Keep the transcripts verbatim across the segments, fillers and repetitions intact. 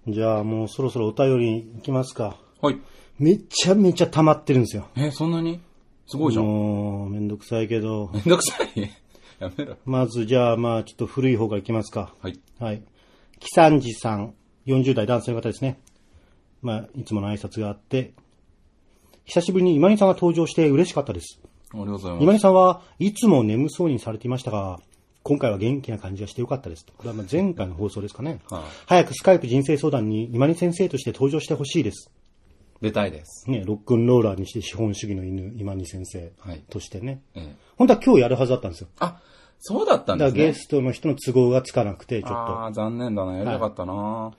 じゃあもうそろそろお便りいきますか。 はい。 めちゃめちゃ溜まってるんですよ。 え、そんなにすごいじゃん。 もう、めんどくさいけど。 めんどくさいやめろ。 まず、じゃあまあちょっと古い方からいきますか。 はい。 はい。木三治さん、よんじゅう代男性の方ですね。まあ、いつもの挨拶があって、久しぶりに今井さんが登場して嬉しかったです。 ありがとうございます。 今井さんはいつも眠そうにされていましたが、今回は元気な感じがしてよかったです。これはまあ前回の放送ですかね。はあ、早くスカイプ人生相談に今井先生として登場してほしいです。 出たいです。 ね、ロックンローラーにして資本主義の犬、今井先生としてね。 はい、ええ、 本当は今日やるはずだったんですよ。 あ、そうだったんですね。 だからゲストの人の都合がつかなくて、ちょっと。 ああ、残念だな。やりたかったな、はい。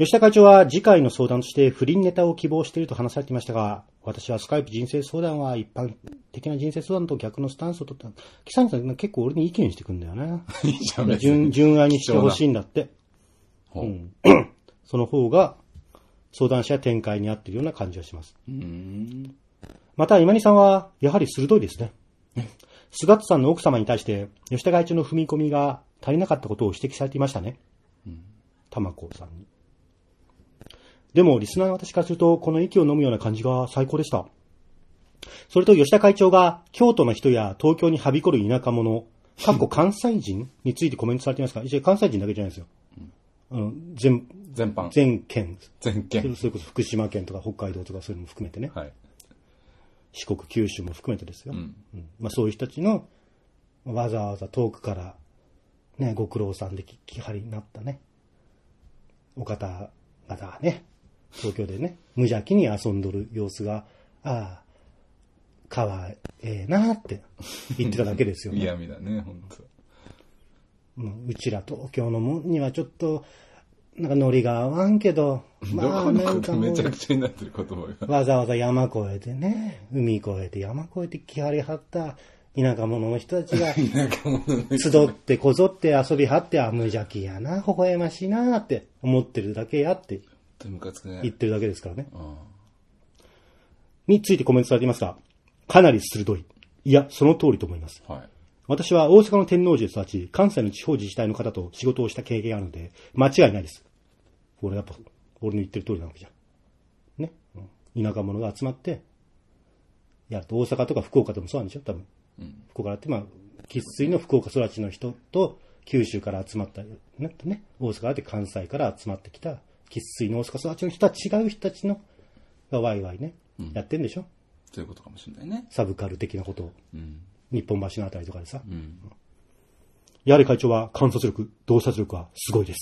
吉田会長は次回の相談として不倫ネタを希望していると話されていましたが、私はスカイプ人生相談は一般的な人生相談と逆のスタンスを取った。木さんさん結構俺に意見してくんだよね。 いいじゃん、別に。順愛にしてほしいんだって。うん、その方が相談者展開に合っているような感じがします。 うーん、 また今井さんはやはり鋭いですね。菅津さんの奥様に対して吉田会長の踏み込みが足りなかったことを指摘されていましたね。玉子さんに。でもリスナーの私からするとこの息を飲むような感じが最高でした。それと吉田会長が京都の人や東京にはびこる田舎者、かっこ関西人についてコメントされていますが、一応関西人だけじゃないですよ。うん、全全般全県全県それこそ福島県とか北海道とかそういうのも含めてね、はい、四国九州も含めてですよ、うんうん、まあ、そういう人たちのわざわざ遠くからねご苦労さんで来はりになったねお方々がね東京でね無邪気に遊んどる様子がああかわええなって言ってただけですよね。 嫌味だね本当。 うちら東京のもんにはちょっとなんかノリが合わんけど、 まあなんかめちゃくちゃになってる言葉がわざわざ山越えてね、海越えて山越えて来はりはった田舎者の人たちが集ってこぞって遊びはってあ無邪気やな、微笑ましいなって思ってるだけやって言ってるだけですからね。についてコメントされていますが、かなり鋭い。いや、その通りと思います。はい、私は大阪の天王寺で育ち、関西の地方自治体の方と仕事をした経験があるので、間違いないです。俺やっぱ、俺の言ってる通りなわけじゃん。ね。田舎者が集まって、やると大阪とか福岡でもそうなんでしょ多分。うん、福岡だって、まあ、生粋の福岡育ちの人と、九州から集まった、ね、ね。大阪だって関西から集まってきた、生粋の大阪育ちの人は違う人たちの、がワイワイね、うん、やってんでしょそういうことかもしれないね。 サブカル的なことを。うん日本橋のあたりとかでさ、うん、やはり会長は観察力、洞察力はすごいです。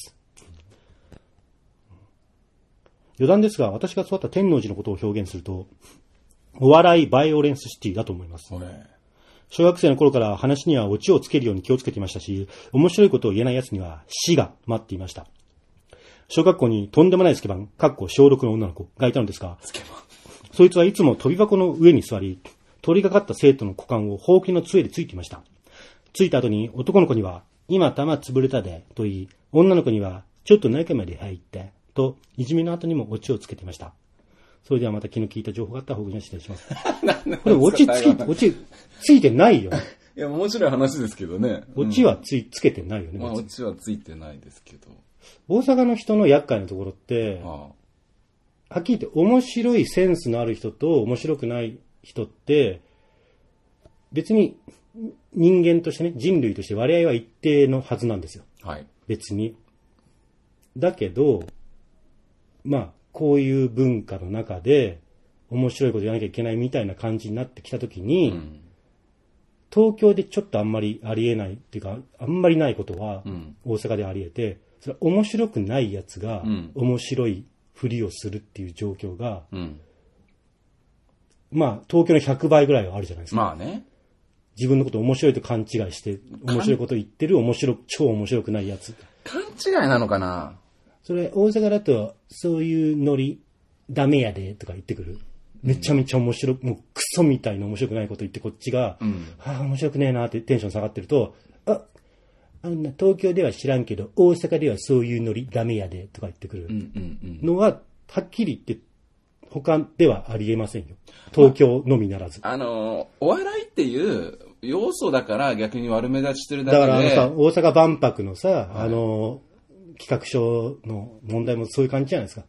余談ですが、私が育った天王寺のことを表現すると、お笑いバイオレンスシティだと思います。小学生の頃から話にはオチをつけるように気をつけていましたし、面白いことを言えない奴には死が待っていました。小学校にとんでもないスケバン、かっこ小ろくの女の子がいたのですが、そいつはいつも飛び箱の上に座り、通りがかった生徒の股間をほうきの杖でついていました。ついた後に男の子には、今玉潰れたで、と言い、女の子には、ちょっと中まで入って、と、いじめの後にもオチをつけていました。それではまた気の利いた情報があった方が失礼します。これオチつき、オチついてないよ。 いや、面白い話ですけどね。 オチはつい、つけてないよね。 まあ、オチはついてないですけど。 大阪の人の厄介なところって、ああはっきり言って面白いセンスのある人と面白くない人って別に人間としてね人類として割合は一定のはずなんですよ。はい。別に。だけどまあこういう文化の中で面白いことやらなきゃいけないみたいな感じになってきたときに、うん、東京でちょっとあんまりありえないっていうかあんまりないことは大阪でありえて、それ面白くないやつが面白いふりをするっていう状況が、うん、まあ東京のひゃくばいぐらいはあるじゃないですか。 まあね。 自分のことを面白いと勘違いして面白いこと言ってる面白超面白くないやつ。 勘違いなのかな。 それ大阪だとそういうノリダメやでとか言ってくる。めちゃめちゃ面白く、もうクソみたいな面白くないこと言ってこっちが、うん、はあ面白くねえなってテンション下がってると、あ、あんな東京では知らんけど大阪ではそういうノリダメやでとか言ってくるのははっきり言って他ではありえませんよ。東京のみならず。 あのお笑いっていう要素だから逆に悪目立ちしてるだけで。 だからあのさ大阪万博のさ、はい、あの企画書の問題もそういう感じじゃないですか。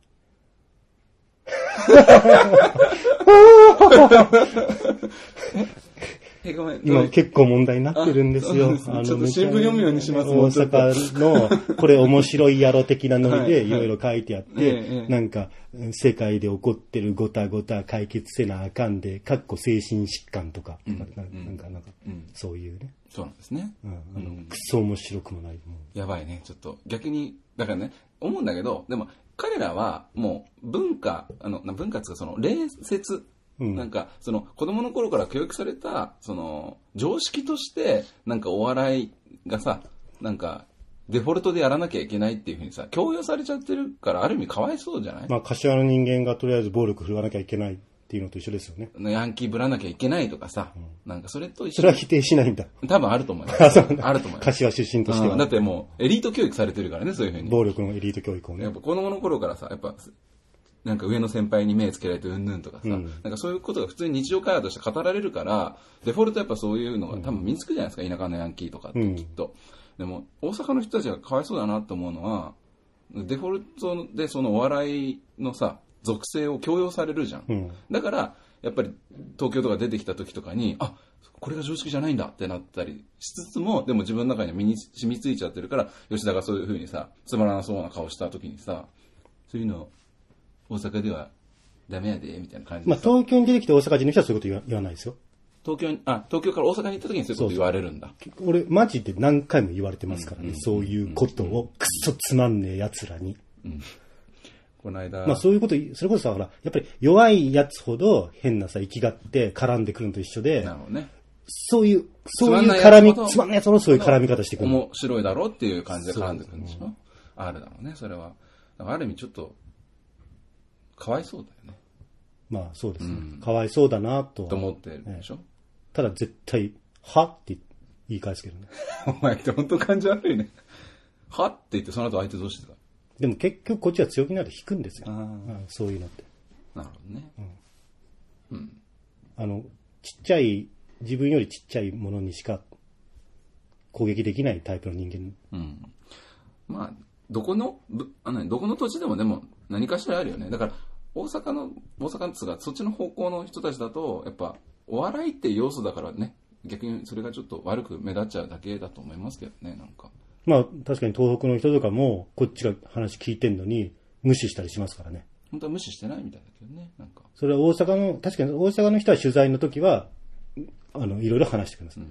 え、ごめん。 今結構問題になってるんですよ。 ああのちょっと新聞読むようにします。 大阪の、これ面白いやろ的なノリでいろいろ書いてあって、 はいはい、 なんか、世界で起こってるごたごた解決せなあかんで、かっこ精神疾患とか、うん、なんか、なんか、なんかうん、そういうね。 そうなんですね。 うん、あの、くそ面白くもない。もうやばいね、ちょっと。逆に、だからね、思うんだけど、でも、彼らはもう文化、あの、文化っていうかその、礼節、うん、なんか、その、子供の頃から教育された、その、常識として、なんかお笑いがさ、なんか、デフォルトでやらなきゃいけないっていうふうにさ、強要されちゃってるから、ある意味かわいそうじゃない？ まあ、柏の人間がとりあえず暴力振るわなきゃいけないっていうのと一緒ですよね。 ヤンキーぶらなきゃいけないとかさ、うん、なんかそれと一緒。 それは否定しないんだ。 多分あると思います。あると思います。 柏出身としては、 うん。だってもう、エリート教育されてるからね、そういうふうに。 暴力のエリート教育をね。 やっぱ子供の頃からさ、やっぱ、なんか上の先輩に目つけられてうんぬんとかさ、うん、なんかそういうことが普通に日常会話として語られるから、デフォルトやっぱそういうのが多分身につくじゃないですか、田舎のヤンキーとかってきっと。うん、でも、大阪の人たちがかわいそうだなと思うのは、デフォルトでそのお笑いのさ、属性を強要されるじゃん。うん、だから、やっぱり東京とか出てきた時とかに、あ、これが常識じゃないんだってなったりしつつも、でも自分の中には身に染みついちゃってるから、吉田がそういう風にさ、つまらなそうな顔した時にさ、そういうの大阪ではダメやで、みたいな感じで。 まあ東京に出てきて大阪人の人はそういうこと言わ言わないですよ。 東京に、あ、東京から大阪に行った時にそういうこと言われるんだ。 そうそう俺、マジで何回も言われてますからね、うん、そういうことを、くっそつまんねえ奴らに。うん、 この間。 まあそういうこと、それこそさ、ほら、やっぱり弱い奴ほど変なさ、生きがって絡んでくるのと一緒で、 なるほどね。 そういう、そういう絡み、つまんない奴ほどそういう絡み方してくる。 面白いだろうっていう感じで絡んでくるんでしょ。あるだろうね、それは。ある意味ちょっと、かわいそうだよね。 まあそうですね。うん、かわいそうだなと。 と思ってるでしょ、ええ、 ただ絶対、はって言い返すけどね。 お前って本当感じ悪いね。はって言ってその後相手どうしてた？ でも結局こっちは強気になると引くんですよ。あ、うん、そういうのって。 なるほどね。 うん。うん。あの、ちっちゃい、自分よりちっちゃいものにしか攻撃できないタイプの人間。 うん。まあ、どこの、あのどこの土地でもでも何かしらあるよね。だから、大阪の、大阪のつがそっちの方向の人たちだと、やっぱ、お笑いって要素だからね、逆にそれがちょっと悪く目立っちゃうだけだと思いますけどね、なんか。 まあ、確かに東北の人とかも、こっちが話聞いてんのに、無視したりしますからね。 本当は無視してないみたいだけどね、なんか。 それは大阪の、確かに大阪の人は取材の時は、あの、いろいろ話してくれます。うん、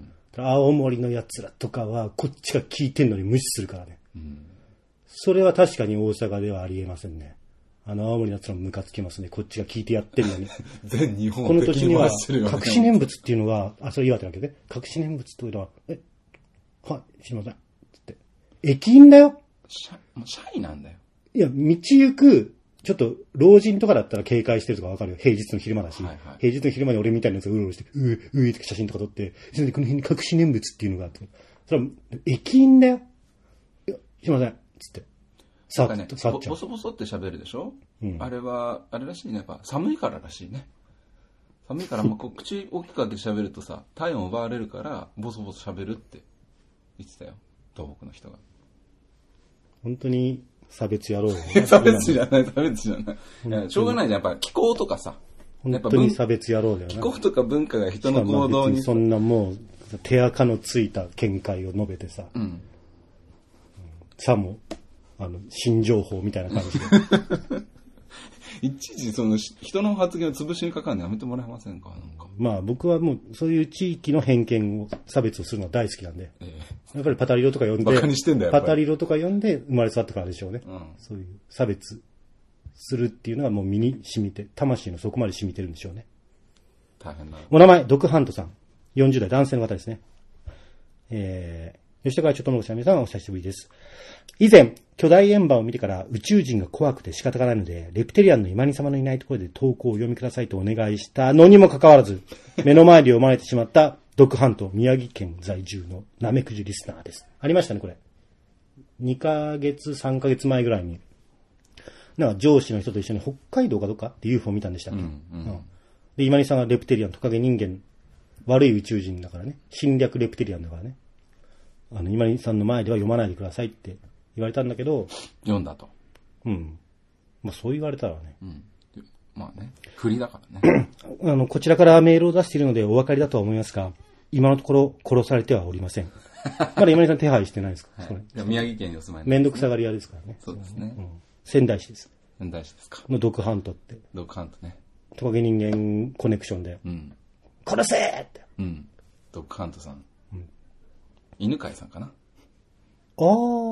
青森の奴らとかは、こっちが聞いてんのに無視するからね。うん、それは確かに大阪ではありえませんね。あの、青森の奴らもムカつきますね。こっちが聞いてやってんのに。 全日本この土地には、隠し念仏っていうのは、あ、それ岩手だけどね。隠し念仏というのは、え、はい、すいません。つって。駅員だよ。 シャ、シャイなんだよ。 いや、道行く、ちょっと、老人とかだったら警戒してるとかわかるよ。平日の昼間だし。はいはい、平日の昼間に俺みたいなやつがうろうろして、うー、うーって写真とか撮って、それでこの辺に隠し念仏っていうのがあって。それは、駅員だよ。いや、すいません。つって。 さっと、さっちゃう。ボソボソって喋るでしょ、うん、あれは、あれらしいね。やっぱ寒いかららしいね。寒いから、まあ、口大きく開けて喋るとさ、体温奪われるから、ボソボソ喋るって言ってたよ。東北の人が。 本当に差別野郎、ね。 差別じゃない、差別じゃない。いやしょうがないじゃん。やっぱ気候とかさ。 本当に差別野郎だよね。 気候とか文化が人の行動に。 そんなもう、手垢のついた見解を述べてさ。うん。さも、あの、新情報みたいな感じで。 いちいちその人の発言を潰しにかかるのやめてもらえませんか、なんか。 まあ僕はもうそういう地域の偏見を差別をするのは大好きなんで。ええ、やっぱりパタリロとか呼んで、 バカにしてんだよパタリロとか呼んで生まれ育ったからでしょうね。うん、そういう差別するっていうのはもう身に染みて、魂の底まで染みてるんでしょうね。 大変だ。 お名前、ドクハントさん。よんじゅう代男性の方ですね。えー、吉田会長との皆さんお久しぶりです。以前、巨大円盤を見てから宇宙人が怖くて仕方がないので、レプテリアンの今に様のいないところで投稿を読みくださいとお願いしたのにもかかわらず、目の前で読まれてしまったドクハント、宮城県在住のナメクジリスナーです。ありましたね、これ。にかげつ、さんかげつまえぐらいに、なんか上司の人と一緒に北海道かどっかって ユーフォー 見たんでしたっけ、うんうんうん、で、今にさんがレプテリアン、トカゲ人間、悪い宇宙人だからね、侵略レプテリアンだからね、あの、今にさんの前では読まないでくださいって言われたんだけど。 読んだと。 うん。まあそう言われたらね。 うん。まあね。振りだからね。 あの、こちらからメールを出しているのでお分かりだとは思いますが、今のところ殺されてはおりません。まだ今井さん手配してないですか、はい、それ。 いや宮城県にお住まいめんどくさがり屋ですからね。 そうですね。うん、 仙台市です。 仙台市ですか。 のドッグハントって。 ドッグハントね。 トカゲ人間コネクションで。うん。殺せーって。 うん。ドッグハントさん。うん。犬飼さんかな。ああ。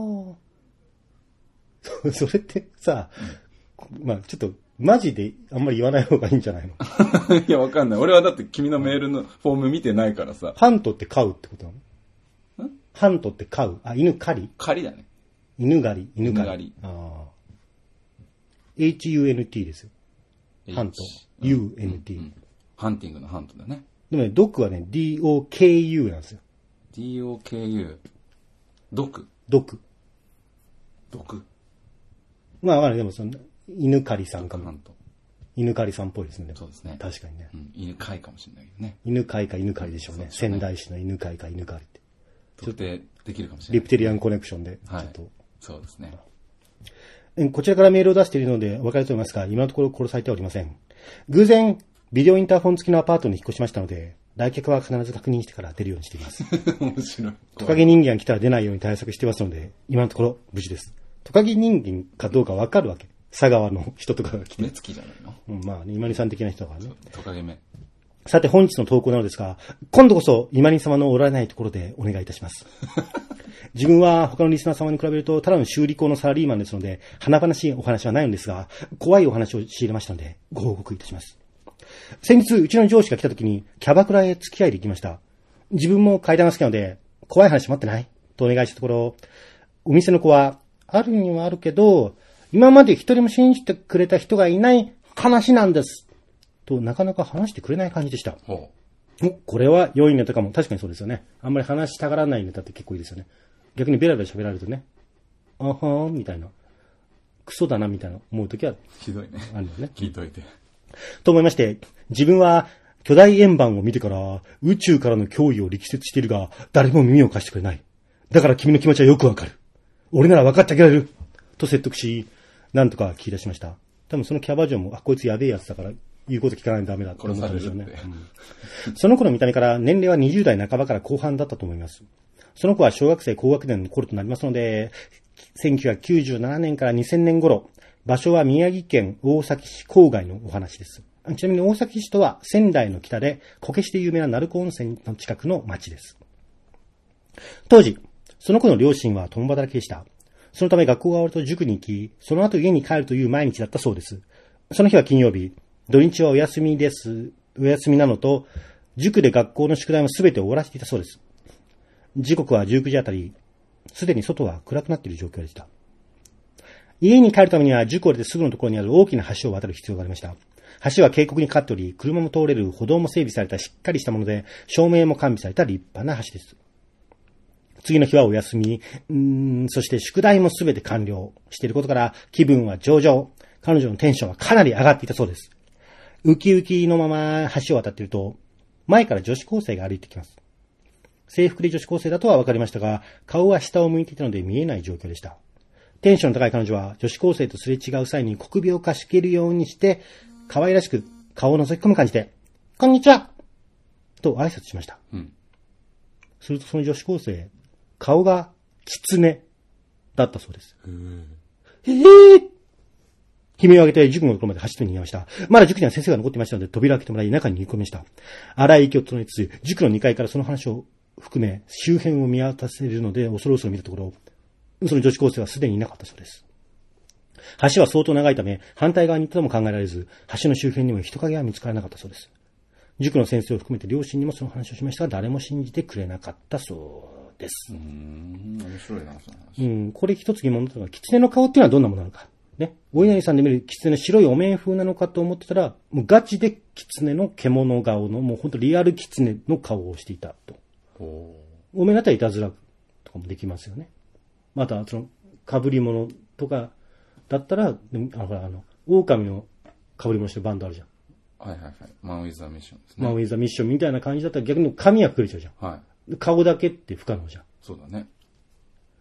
それってさ、うん、まあちょっと、マジであんまり言わない方がいいんじゃないのいや、わかんない。俺はだって君のメールのフォーム見てないからさ。 ハントって飼うってことなの？んハントって飼う。あ、犬狩り？ 狩りだね。 犬狩り。犬狩り。 犬狩り。 ああ。エイチユーエヌティー ですよ。ハント。ユーエヌティー、うんうん。 ハンティングのハントだね。 でもね、ドッグはね、ディーオーケーユー なんですよ。 ディーオーケーユー。ドッグ？ ドッグ。 ドッグ。 まあまあでもその、犬狩りさんかも。犬狩りさんっぽいですね。 そうですね。 確かにね。 うん、犬飼いかもしれないけどね。 犬飼いか犬狩りでしょうね。う仙台市の犬飼いか犬狩りって。 特定できるかもしれない。 リプテリアンコネクションで。 はい。そうですね。 こちらからメールを出しているのでお分かりと思いますが、今のところ殺されてはおりません。偶然、ビデオインターフォン付きのアパートに引っ越しましたので、来客は必ず確認してから出るようにしています。 面白い。 トカゲ人間が来たら出ないように対策してますので、今のところ無事です。トカゲ人間かどうか分かるわけ。佐川の人とかが来て。 目つきじゃないの？ うん、まあ、ね、今里さん的な人がね。 トカゲ目。 さて本日の投稿なのですが、今度こそ今里様のおられないところでお願いいたします。自分は他のリスナー様に比べるとただの修理工のサラリーマンですので、華々しいお話はないのですが、怖いお話を仕入れましたので、ご報告いたします。先日、うちの上司が来た時にキャバクラへ付き合いで行きました。自分も階段が好きなので、怖い話待ってないとお願いしたところ、お店の子は、あるにはあるけど、今まで一人も信じてくれた人がいない話なんです。と、なかなか話してくれない感じでした。 ほうこれは良いネタかも。確かにそうですよね。あんまり話したがらないネタって結構いいですよね。逆にベラベラ喋られるとね、あはーんみたいな、クソだなみたいな思うときは、 ひどいね。 あるよね。 聞いといて。 と思いまして、自分は巨大円盤を見てから宇宙からの脅威を力説しているが、誰も耳を貸してくれない。だから君の気持ちはよくわかる。俺なら分かってあげられる。と説得し、なんとか聞き出しました。多分そのキャバ嬢も、あ、こいつやべえやつだから言うこと聞かないとダメだと思ったんでしょうね。うん、その頃見た目から年齢はにじゅう代半ばから後半だったと思います。その子は小学生高学年の頃となりますので、せんきゅうひゃくきゅうじゅうななねんからにせんねん頃、場所は宮城県大崎市郊外のお話です。ちなみに大崎市とは仙台の北で、こけしで有名な鳴子温泉の近くの町です。当時、その子の両親は共働きでした。そのため学校が終わると塾に行き、その後家に帰るという毎日だったそうです。その日は金曜日、土日はお休みです。お休みなのと、塾で学校の宿題もすべて終わらせていたそうです。時刻はじゅうくじあたり、すでに外は暗くなっている状況でした。家に帰るためには塾を出てすぐのところにある大きな橋を渡る必要がありました。橋は渓谷にかかっており、車も通れる歩道も整備されたしっかりしたもので、照明も完備された立派な橋です。次の日はお休み、うーん、そして宿題もすべて完了していることから気分は上々。彼女のテンションはかなり上がっていたそうです。ウキウキのまま橋を渡っていると、前から女子高生が歩いてきます。制服で女子高生だとは分かりましたが、顔は下を向いていたので見えない状況でした。テンションの高い彼女は女子高生とすれ違う際に小首をかしげるようにして、可愛らしく顔を覗き込む感じで、こんにちはと挨拶しました。うん、するとその女子高生、顔が狐だったそうです。へぇー悲鳴を上げて塾のところまで走って逃げました。まだ塾には先生が残っていましたので扉を開けてもらい中に逃げ込みました。荒い息を整えつつ、塾のにかいからその話を含め周辺を見渡せるので恐る恐る見たところ、その女子高生はすでにいなかったそうです。橋は相当長いため反対側に行ったとも考えられず、橋の周辺にも人影は見つからなかったそうです。塾の先生を含めて両親にもその話をしましたが、誰も信じてくれなかったそうです。 うーん、面白いな、その話。うん、これ一つ疑問だったのは、狐の顔っていうのはどんなものなのか。ね。お稲荷さんで見る狐の白いお面風なのかと思ってたら、もうガチで狐の獣顔の、もうほんとリアル狐の顔をしていたと。お, お面だったらいたずらとかもできますよね。また、その、被り物とかだったら、あの、ほら、あの、狼の被り物してるバンドあるじゃん。 はいはいはい。マンウィザミッションですね。 マンウィザミッションみたいな感じだったら逆に髪は隠れちゃうじゃん。はい。顔だけって不可能じゃん。 そうだね。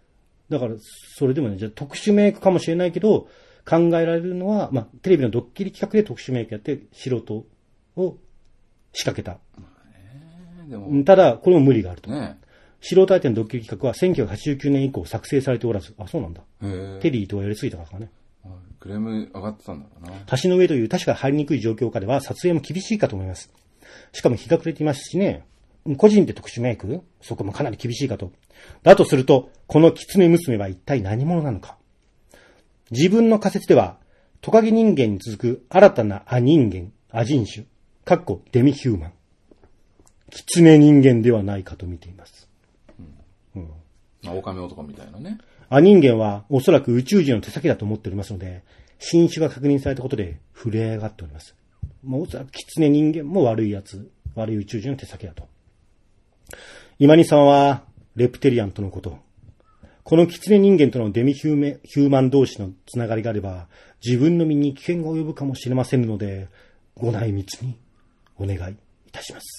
だから、それでもね、じゃあ特殊メイクかもしれないけど、考えられるのは、まあ、テレビのドッキリ企画で特殊メイクやって、素人を仕掛けた。 えー、でもただ、これも無理があると。 ね、 素人相手のドッキリ企画はせんきゅうひゃくはちじゅうきゅうねん以降作成されておらず、あ、そうなんだ。テリーとはやりすぎたからかね。 クレーム上がってたんだろうな。 橋の上という確か入りにくい状況下では撮影も厳しいかと思います。しかも日が暮れていますしね。個人で特殊メイク？そこもかなり厳しいかと。だとすると、この狐娘は一体何者なのか。自分の仮説では、トカゲ人間に続く新たな亜人間、亜人種、かっこデミヒューマン。狐人間ではないかと見ています。 うん。うん。まあ、狼男みたいなね。 亜人間はおそらく宇宙人の手先だと思っておりますので、新種が確認されたことで震え上がっております。もうおそらく狐人間も悪いやつ、悪い宇宙人の手先だと。今にさんはレプテリアンとのこと。この狐人間とのデミヒューメヒューマン同士のつながりがあれば、自分の身に危険が及ぶかもしれませんので、ご内密にお願いいたします。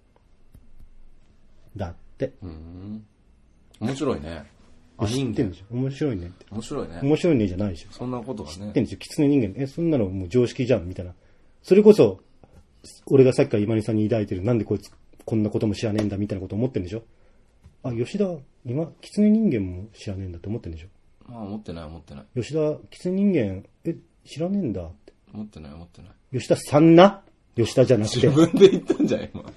だって。 うーん。面白いね。 あ、知ってんでしょ。面白いねって。 面白いね。 面白いねじゃないでしょ。 そんなことがね。 知ってんでしょ。狐人間。え、そんなのもう常識じゃん、みたいな。それこそ、俺がさっきから今にさんに抱いてる、なんでこいつこんなことも知らねえんだ、みたいなこと思ってんでしょ。あ、吉田、今、狐人間も知らねえんだって思ってんでしょ。 ああ、思ってない、思ってない。 吉田、狐人間、え、知らねえんだって。 思ってない、思ってない。 吉田さんな吉田じゃなくて。 自分で言ったんじゃん、今。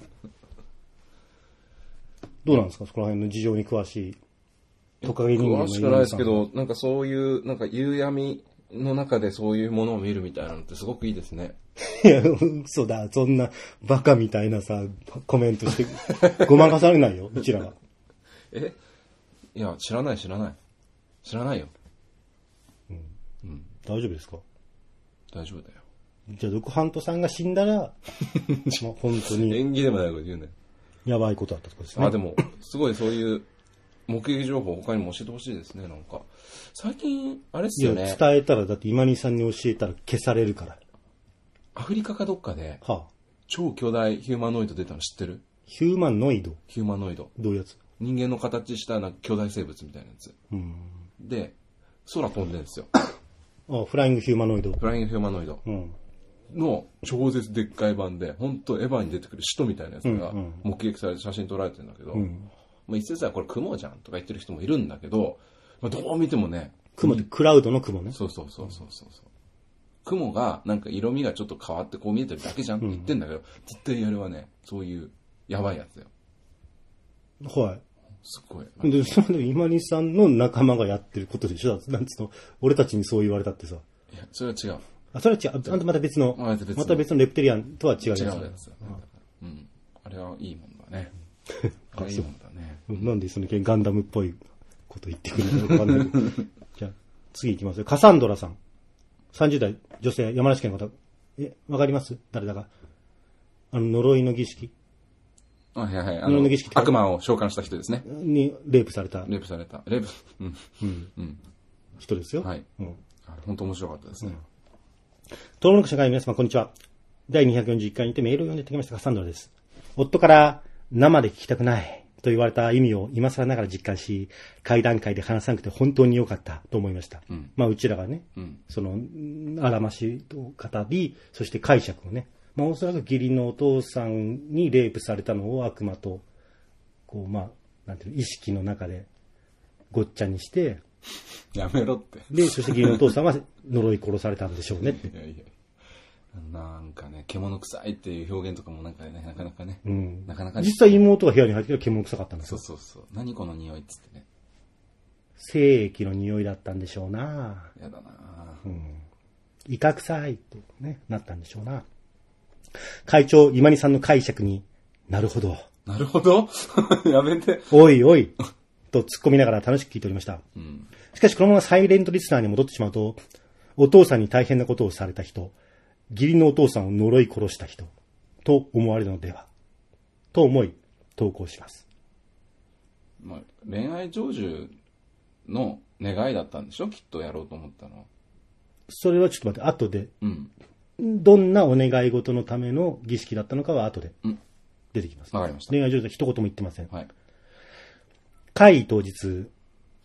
どうなんですか、そこら辺の事情に詳しい。トカゲ人間の詳しくないですけど、なんかそういう、なんか夕闇の中でそういうものを見るみたいなのってすごくいいですね。 いや、嘘だ。そんなバカみたいなさ、コメントしてごまかされないよ、うちらは。 えいや、知らない、知らない。知らないよ。 うん。うん。大丈夫ですか？ 大丈夫だよ。 じゃあ、ドクハントさんが死んだら、まあ、本当に。 縁起でもないこと言うね。 やばいことだったってことですね。 あ、でも、すごいそういう目撃情報他にも教えてほしいですね、なんか。最近、あれっすよね。 いや、伝えたら、だって今にさんに教えたら消されるから。 アフリカかどっかで、 はあ、 超巨大ヒューマノイド出たの知ってる？ ヒューマノイドヒューマノイド。 どういうやつ？ 人間の形したなんか巨大生物みたいなやつ。 うん。 で、空飛んでるんですよ。 あ、フライングヒューマノイド。 フライングヒューマノイド。うん。の超絶でっかい版で、本当エヴァに出てくる使徒みたいなやつが目撃されて写真撮られてるんだけど、うん、まあ一説はこれ雲じゃんとか言ってる人もいるんだけど、まあ、どう見てもね、 雲ってクラウドの雲ね。 そうそうそうそうそう。雲がなんか色味がちょっと変わってこう見えてるだけじゃんって言ってんだけど、うん、絶対あれはね、そういうやばいやつだよ。 はい。 すごい。 で、それ今にさんの仲間がやってることでしょ？なんつうの、俺たちにそう言われたってさ。 いや、それは違う。 あ、それは違う。あんたまた別の、また別の、また別のレプテリアンとは違うやつ。 違うやつだ、ね。うん。あれはいいもんだね。あれいいもんだね。 なんでそのガンダムっぽいこと言ってくるのかわかんないけど。じゃあ、次行きますよ。カサンドラさん。さんじゅう代女性、山梨県の方。え、わかります誰だか。あの、呪いの儀式。 あ、はいはい。あの、悪魔を召喚した人ですね。 に、レイプされた。 レイプされた。レイプ、うん。うん。うん。 人ですよ。 はい。うん。本当面白かったですね。 登録者会の皆様、こんにちは。だいにひゃくよんじゅういっかいにてメールを読んでいただきましたカサンドラです。夫から生で聞きたくないと言われた意味を今更ながら実感し、会談会で話さなくて本当に良かったと思いました。うん、まあうちらがね、うん、その、あらましと語り、そして解釈をね、まあおそらく義理のお父さんにレイプされたのを悪魔と、こうまあ、なんていうの、意識の中でごっちゃにして、 やめろって。 で、そして義理のお父さんは呪い殺されたんでしょうねって。 いやいや。なんかね、獣臭いっていう表現とかもなんかね、なかなかね。 うん。 なかなか、 ね、実際妹が部屋に入ってきたら獣臭かったんですよ。 そうそうそう。何この匂いっつってね。 精液の匂いだったんでしょうな。 やだな。 うん。イカ臭いとね、なったんでしょうな。会長、今にさんの解釈になるほど。 なるほどやめて。 おいおい。と突っ込みながら楽しく聞いておりました。うん、しかしこのままサイレントリスナーに戻ってしまうと、お父さんに大変なことをされた人、義理のお父さんを呪い殺した人、と思われるのでは、と思い投稿します。 まあ、恋愛成就の願いだったんでしょ？きっとやろうと思ったのは。 それはちょっと待って、後で、うん、どんなお願い事のための儀式だったのかは後で出てきます。 わ、うん、かりました。 恋愛成就は一言も言ってません。 はい。 会当日、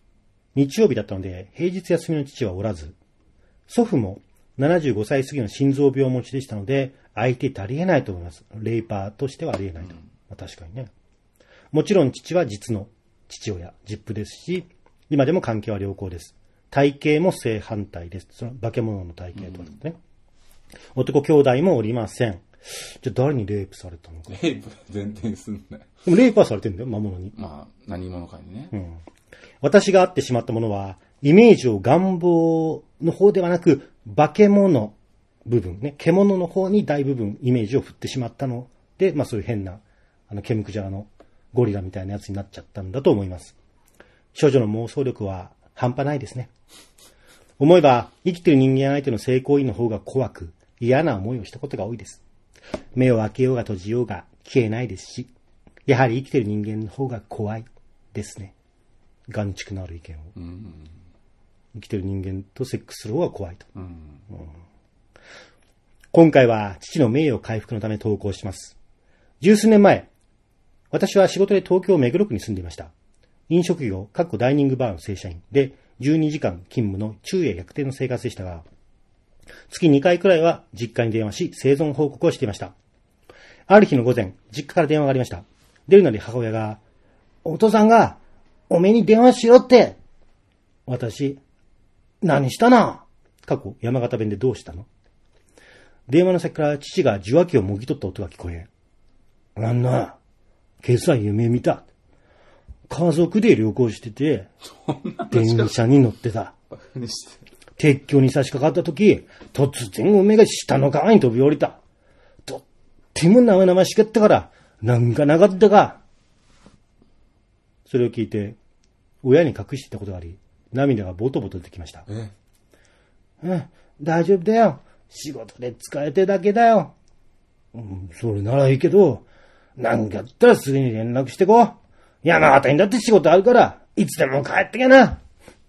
日曜日だったので、平日休みの父はおらず、祖父もななじゅうごさい過ぎの心臓病持ちでしたので、相手ってありえないと思います。レイパーとしてはありえないと。まあ、確かにね。もちろん父は実の父親、実父ですし、今でも関係は良好です。体型も正反対です。その化け物の体型とかですね。うん、男兄弟もおりません。じゃあ誰にレイプされたのか。 レイプ前提にすんなよ。 でもレイプはされてるんだよ、魔物に。 まあ、何者かにね。 うん。私が会ってしまったものは、イメージを願望の方ではなく、化け物部分ね、獣の方に大部分イメージを振ってしまったので、まあそういう変な、あの、ケムクジャラのゴリラみたいなやつになっちゃったんだと思います。少女の妄想力は半端ないですね。思えば、生きてる人間相手の性行為の方が怖く、嫌な思いをしたことが多いです。目を開けようが閉じようが消えないですし、やはり生きてる人間の方が怖いですね。眼蓄のある意見を。うん、生きてる人間とセックスする方が怖いと。うんうん、今回は父の名誉回復のため投稿します。十数年前、私は仕事で東京目黒区に住んでいました。飲食業、かっこダイニングバーの正社員で、じゅうにじかん勤務の昼夜逆転の生活でしたが、月にかいくらいは実家に電話し、生存報告をしていました。ある日の午前、実家から電話がありました。出るなり母親が、お父さんが、おめえに電話しろって。私、何したな。過去、山形弁でどうしたの？電話の先から父が受話器をもぎ取った音が聞こえ、あんな、今朝夢見た。家族で旅行してて、電車に乗ってた。鉄橋に差し掛かった時、突然おめえが下の川に飛び降りた。とっても生々しかったから、なんかなかったか。それを聞いて、親に隠していたことがあり、涙がボトボト出てきました。えうん、大丈夫だよ。仕事で疲れてるだけだよ。うん、それならいいけど、なんかあったらすぐに連絡してこう。山形にだって仕事あるから、いつでも帰ってけな。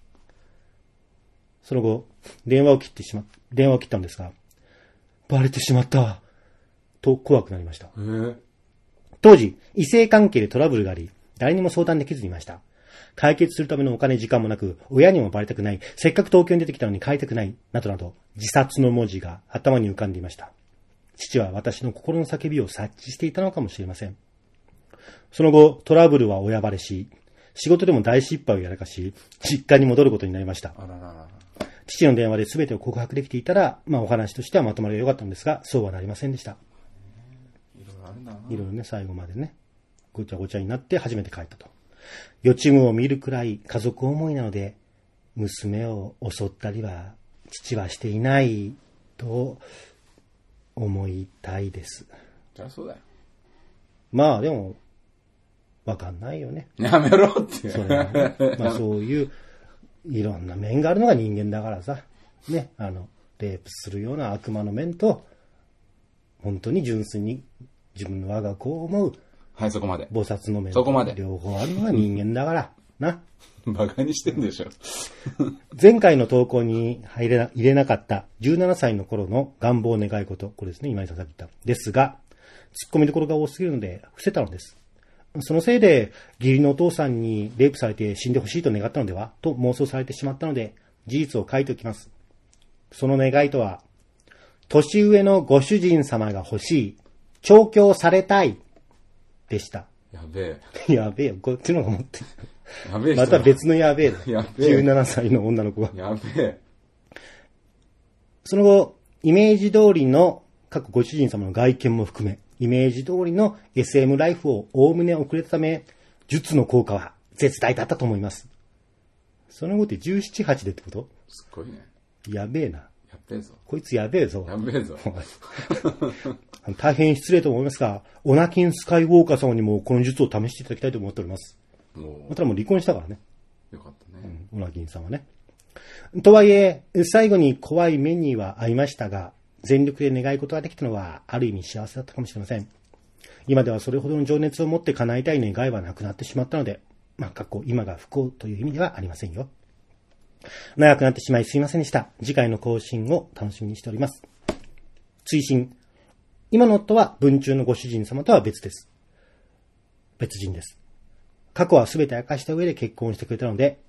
その後、電話を切ってしま、電話を切ったんですが、バレてしまった、と怖くなりました。えー、当時、異性関係でトラブルがあり、誰にも相談できずにいました。解決するためのお金時間もなく、親にもバレたくない、せっかく東京に出てきたのに帰りたくない、などなど、自殺の文字が頭に浮かんでいました。父は私の心の叫びを察知していたのかもしれません。その後、トラブルは親バレし、仕事でも大失敗をやらかし、実家に戻ることになりました。あららら。父の電話で全てを告白できていたら、まあお話としてはまとまりが良かったんですが、そうはなりませんでした。いろいろあるんだな。いろいろね、最後までね、ごちゃごちゃになって初めて帰ったと。予知夢を見るくらい家族思いなので、娘を襲ったりは父はしていないと思いたいです。 じゃあそうだよ。 まあでも、わかんないよね。 やめろって。 それはね、まあそういういろんな面があるのが人間だからさ、ね、あのレイプするような悪魔の面と、本当に純粋に自分の我が子を思う、 はいそこまで。 菩薩の面、 そこまで。 両方あるのが人間だからな。 バカにしてんでしょ。 前回の投稿に入れな入れなかったじゅうななさいの頃の願望願い事、これですね、今井さんが言ったですが、突っ込みどころが多すぎるので伏せたのです。そのせいで義理のお父さんにレイプされて死んでほしいと願ったのではと妄想されてしまったので、事実を書いておきます。その願いとは、年上のご主人様が欲しい、調教されたいでした。 やべえ。やべえよ、こっちの方が持ってる。 やべえ。 また別のやべえだ。 やべえ。 じゅうななさいの女の子が。 やべえ。 その後、イメージ通りの各ご主人様の外見も含め、イメージ通りの エスエム ライフをおおむね送れたため、術の効果は絶大だったと思います。その後ってじゅうなな、はちでってこと？ すっごいね。 やべえな。 やべえぞ。 こいつやべえぞ。 やべえぞ。 大変失礼と思いますが、オナキンスカイウォーカー様にもこの術を試していただきたいと思っております。またもう離婚したからね。 よかったね。 うん、オナキンさんはね。とはいえ、最後に怖い目には遭いましたが、全力で願い事ができたのはある意味幸せだったかもしれません。今ではそれほどの情熱を持って叶えたい願いはなくなってしまったので、まあ、過去今が不幸という意味ではありませんよ。長くなってしまいすいませんでした。次回の更新を楽しみにしております。追伸。今の夫は文中のご主人様とは別です。別人です。過去は全て明かした上で結婚してくれたので、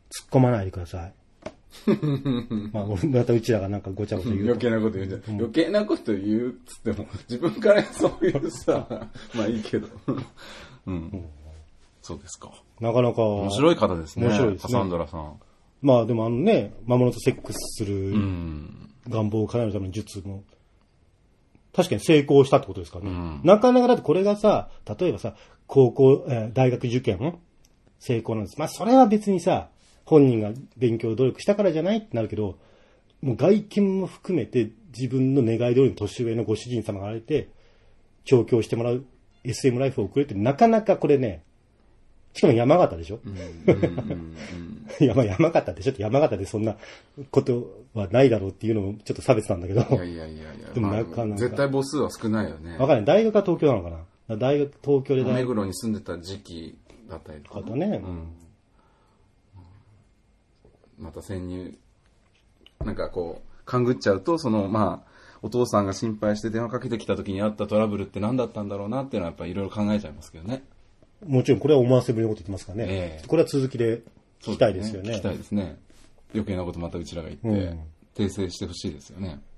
突っ込まないでください。まあ、またうちらがなんかごちゃごちゃ言う。 余計なこと言うんじゃん。うん、余計なこと言うっつっても、自分からそういうさ、まあいいけど。うん。うん、そうですか。 なかなか。 面白い方ですね。 面白いですね。 カサンドラさん。 まあでもあのね、魔物とセックスする願望を叶えるための術も、確かに成功したってことですからね。うん、なかなかだってこれがさ、例えばさ、高校、えー、大学受験成功なんです。まあそれは別にさ、本人が勉強努力したからじゃないってなるけど、もう外見も含めて自分の願い通りの年上のご主人様が現れて、調教してもらう エスエム ライフを送れってなかなかこれね、しかも山形でしょ、うんうんうんうん、山, 山形でしょって山形でそんなことはないだろうっていうのもちょっと差別なんだけど。 いやいやいやいや。でもなかなか、まあ、絶対母数は少ないよね。 わかんない。大学は東京なのかな。大学、東京で大学。 目黒に住んでた時期だったりとか。 あとね。うんまた潜入、なんかこう、勘ぐっちゃうと、その、まあ、お父さんが心配して電話かけてきた時にあったトラブルって何だったんだろうなっていうのはやっぱりいろいろ考えちゃいますけどね。 もちろんこれは思わせぶりのこと言ってますからね。えー、これは続きで聞きたいですよね。 聞きたいですね。余計なことまたうちらが言って、うん、訂正してほしいですよね。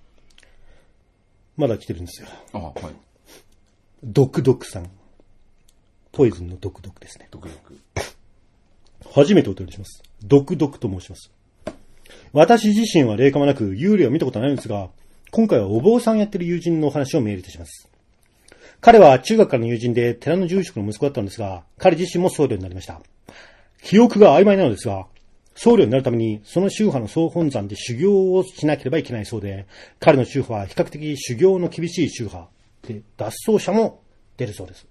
まだ来てるんですよ。 あはい。 ドクドクさん。ポイズンのドクドクですね。 ドクドク。 初めてお便りします。ドクドクと申します。私自身は霊感はなく幽霊を見たことはないんですが、今回はお坊さんやってる友人のお話をメールいたします。彼は中学からの友人で寺の住職の息子だったんですが、彼自身も僧侶になりました。記憶が曖昧なのですが、僧侶になるためにその宗派の総本山で修行をしなければいけないそうで、彼の宗派は比較的修行の厳しい宗派で、脱走者も出るそうです。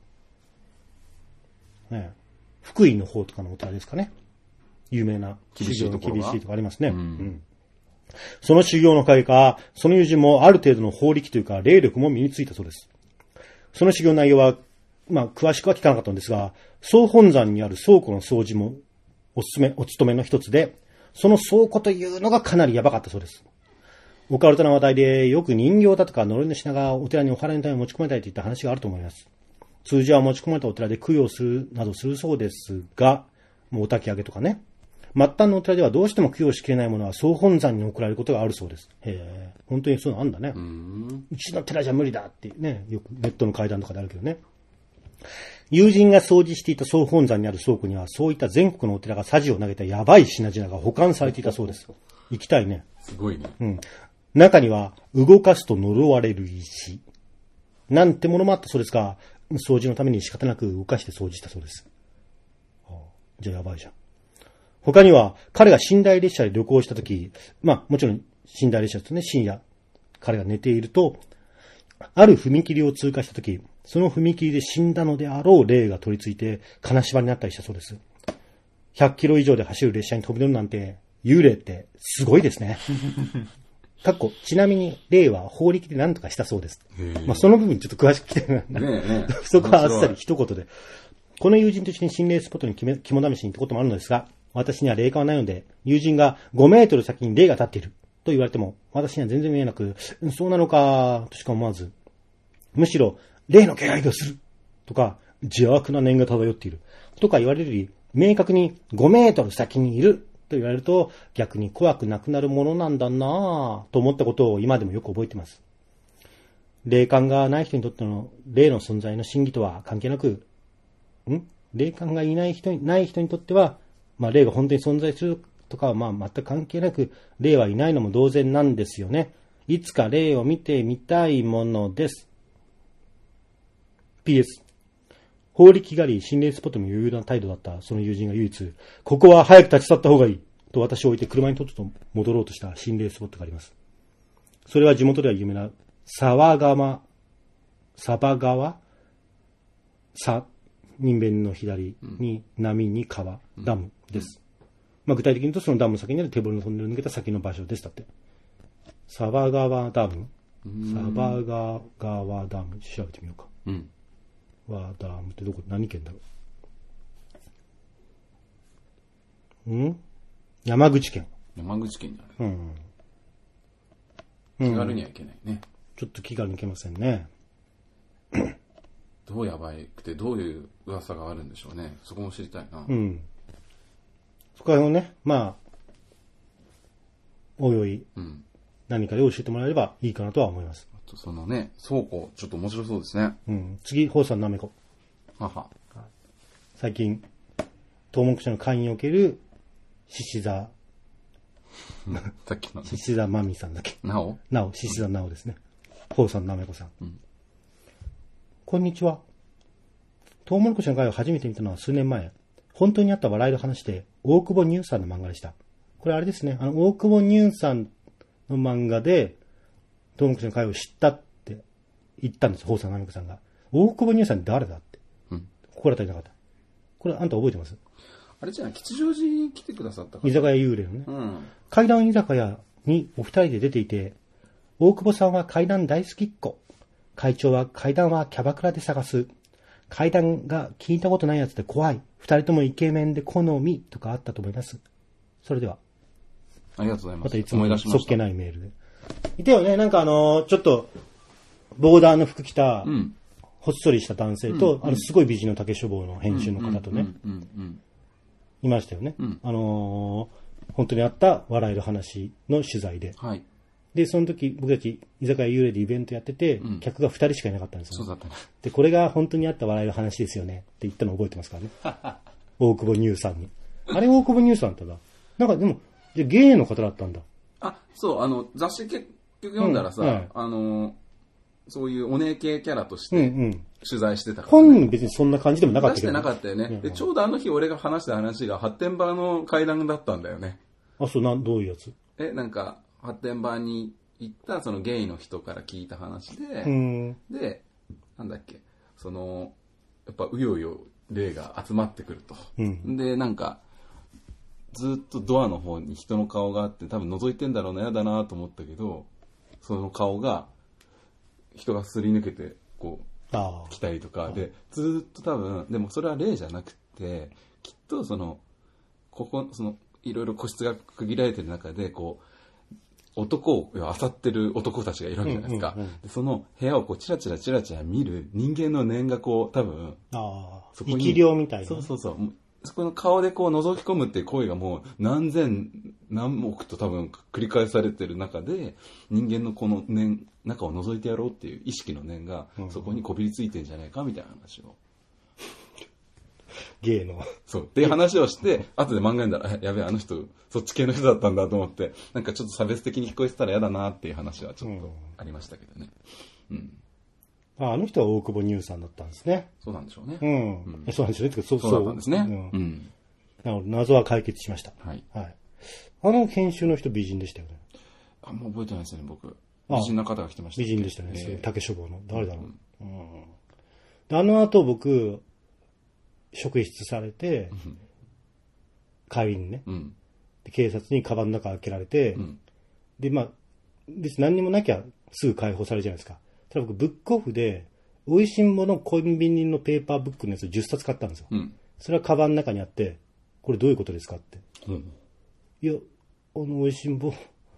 ね、福井の方とかのお寺ですかね。有名な修行の厳しいとかありますね。うんうん、その修行のおかげか、その友人もある程度の法力というか霊力も身についたそうです。その修行内容は、まあ、詳しくは聞かなかったんですが、総本山にある倉庫の掃除もおすすめ、お勤めの一つで、その倉庫というのがかなりやばかったそうです。オカルトな話題でよく人形だとか呪いの品がお寺にお祓いのために持ち込めたいといった話があると思います。通常は持ち込まれたお寺で供養するなどするそうですが、もうお焚き上げとかね。末端のお寺ではどうしても供養しきれないものは総本山に送られることがあるそうです。へえ、本当にそういうのあるんだね。うんうちの寺じゃ無理だってね、よくネットの階段とかであるけどね。友人が掃除していた総本山にある倉庫には、そういった全国のお寺がさじを投げたやばい品々が保管されていたそうです。行きたいね。 すごいね。 うん。中には、動かすと呪われる石。なんてものもあったそうですが、掃除のために仕方なく動かして掃除したそうです。ああ、じゃあやばいじゃん。他には、彼が寝台列車で旅行したとき、まあもちろん寝台列車ですね、深夜、彼が寝ていると、ある踏切を通過したとき、その踏切で死んだのであろう霊が取り付いて金縛りになったりしたそうです。ひゃっキロ以上で走る列車に飛び乗るなんて、幽霊ってすごいですね。かっこ、ちなみに霊は法力で何とかしたそうです。まあその部分ちょっと詳しく聞きたいな。ねえねえそこはあっさり一言で。この友人と一緒に心霊スポットに肝試しに行ったこともあるのですが、私には霊感はないので、友人がごメートル先に霊が立っていると言われても、私には全然見えなく、そうなのかとしか思わず、むしろ霊の気配がするとか、邪悪な念が漂っているとか言われるより、明確にごメートル先にいると言われると、逆に怖くなくなるものなんだなぁと思ったことを今でもよく覚えています。霊感がない人にとっての霊の存在の真偽とは関係なく、ん霊感がいない人に、ない人にとっては、まあ、霊が本当に存在するとかはまあ全く関係なく、霊はいないのも同然なんですよね。いつか霊を見てみたいものです。ピーエス。法力狩り心霊スポットの余裕な態度だったその友人が唯一、ここは早く立ち去った方がいいと私を置いて車にとっとと戻ろうとした心霊スポットがあります。それは地元では有名な沢川、サバ川さ、人弁の左に波に川、ダムです。まあ、具体的に言うとそのダムの先にある手掘りのトンネルを抜けた先の場所ですだって。サバ川ダム、サバ川ダム調べてみようか。うん。ワダムってどこ、何県だろう。ん？山口県。 山口県じゃない。うん。気軽には行けないね。 ちょっと気軽に行けませんね。 どうやばいくてどういう噂があるんでしょうね。そこも知りたいな。 うん。 そこら辺をね、まあ、おいおい、 うん、 何かで教えてもらえればいいかなとは思います。 あとそのね、倉庫、ちょっと面白そうですね。 うん。次、ホウさんなめこ。 はは。 最近、東目社の会における、獅子座、 さっきの。 獅子座まみさんだっけ。 なおなお、獅子座なおですね。ホウさんなめこさん。うん、こんにちは。トウモロコシの会を初めて見たのは数年前。本当にあった笑いの話で、大久保ニューさんの漫画でした。これあれですね、あの、大久保ニューさんの漫画で、トウモロコシの会を知ったって言ったんですよ、ホウさんなめこさんが。大久保ニューさんって誰だって。うん。心当たりなかった。これあんた覚えてます？ あれじゃん、吉祥寺に来てくださったか居酒屋幽霊のね。 うん。 階段居酒屋にお二人で出ていて、大久保さんは階段大好きっ子。会長は階段はキャバクラで探す。階段が聞いたことないやつで怖い。二人ともイケメンで好みとかあったと思います。それでは。 ありがとうございます。 またいつもそっけないメールで。いたよね、なんかあのー、ちょっと、ボーダーの服着た、うん、ほっそりした男性と、うん、あの、すごい美人の竹書房の編集の方とね、いましたよね。うん、あのー、本当にあった笑える話の取材で。はい。で、その時、僕たち、居酒屋幽霊でイベントやってて、うん、客が二人しかいなかったんですよ。 そうだったね。 で、これが本当にあった笑える話ですよね。って言ったの覚えてますからね。大久保ニューさんに。あれ大久保ニューさんだっただ。なんかでも、じゃゲイの方だったんだ。 あ、そう、あの、雑誌結局読んだらさ、うんはい、あの、そういうお姉系キャラとして、取材してたから、ね。 本人別にそんな感じでもなかったけど、 ね。出してなかったよね、うんうん。で、ちょうどあの日俺が話した話が発展場の階段だったんだよね。 あ、そう、なん、どういうやつ？ え、なんか、発展場に行ったそのゲイの人から聞いた話で、 うん、 で、なんだっけ、その、やっぱうようよ霊が集まってくると。うん、で、なんか、ずっとドアの方に人の顔があって多分覗いてんだろうな、やだなと思ったけど、その顔が人がすり抜けてこう来たりとかで、ずっと多分、でもそれは霊じゃなくて、きっとそのここそのいろいろ個室が区切られてる中でこう男を漁ってる男たちがいるわけじゃないですか。うんうんうん、でその部屋をこうチラチラチラチラ見る人間の念がこう多分、 あそこに生き量みたいな。 そうそうそう。そこの顔でこう覗き込むっていう行為がもう何千何億と多分繰り返されてる中で、人間のこの念、中を覗いてやろうっていう意識の念がそこにこびりついてんじゃないかみたいな話を。 ゲイの。 そう。っていう話をして、後で漫画読んだら、やべえ、あの人、そっち系の人だったんだと思って、なんかちょっと差別的に聞こえてたら嫌だなっていう話はちょっとありましたけどね。うん。 あ, あの人は大久保ニューさんだったんですね。 そうなんでしょうね。 うん。うん、そうなんでしょうね。 そうそうだったんですね。うん。うん、 なので謎は解決しました。はい。はい。あの編集の人美人でしたよね。 あんま覚えてないですね、僕。美人な方が来てました。 美人でしたね。えー、竹書房の。誰だろう。うん。うん、であの後僕、職質されて、帰りにね、うん、で警察にカバンの中開けられて、うん、で、まあ、別に何にもなきゃすぐ解放されるじゃないですか。ただ僕、ブックオフで、美味しんぼのコンビニのペーパーブックのやつをじゅっさつ買ったんですよ。うん、それはカバンの中にあって、これどういうことですかって。うん、いや、あの、美味しんぼ。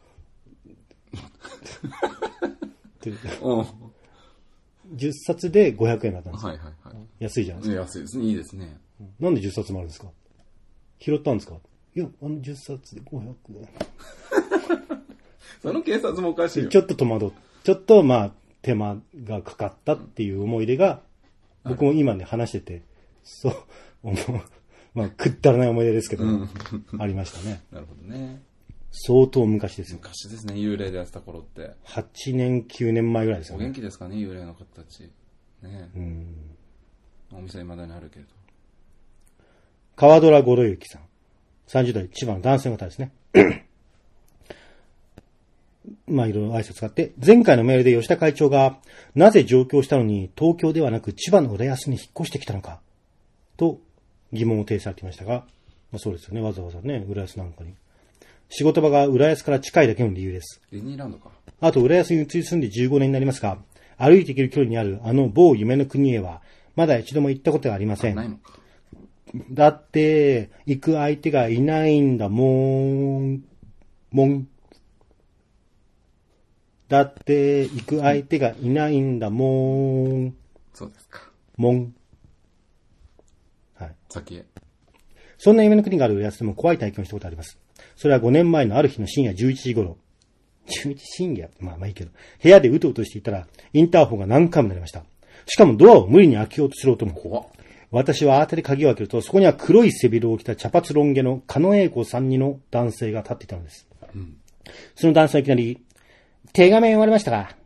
ってじゅっさつでごひゃくえんだったんですよ。はいはいはい。安いじゃないですか。 安いですね。いいですね。 なんでじゅっさつもあるんですか？拾ったんですか？いや、あのじゅっさつでごひゃくえん。 その警察もおかしいよ。 ちょっと戸惑っちょっとまあ手間がかかったっていう思い出が、僕も今ね話してて、そう、まあくったらない思い出ですけど、ありましたね。 なるほどね。 相当昔ですよ。 昔ですね、幽霊でやってた頃って。 はちねん、きゅうねんまえぐらいですよね。 お元気ですかね、幽霊の方たち。ねえ。うん。お店は未だにあるけれど。 川虎五郎之さん。さんじゅう代、千葉の男性の方ですね。まあいろいろ挨拶があって、前回のメールで吉田会長が、なぜ上京したのに東京ではなく千葉の浦安に引っ越してきたのか、と疑問を呈されていましたが、まあそうですよね、わざわざね、浦安なんかに。仕事場が浦安から近いだけの理由です。 ディズニーランドか。 あと浦安に移り住んでじゅうごねんになりますが、歩いて行ける距離にあるあの某夢の国へは、まだ一度も行ったことがありません。 ないのか。 だって、行く相手がいないんだもん。もん。だって、行く相手がいないんだもん。 そうですか。 もん。はい。 先へ。 そんな夢の国がある浦安でも怖い体験をしたことがあります。それはごねんまえのある日の深夜じゅういちじ頃。じゅういち深夜まあまあいいけど。部屋でうとうとしていたら、インターホンが何回も鳴りました。しかもドアを無理に開けようとする音も怖っ。私は慌てて鍵を開けると、そこには黒い背広を着た茶髪ロン毛の狩野英孝さんにの男性が立っていたのです。うん、その男性はいきなり、手紙読まれましたか？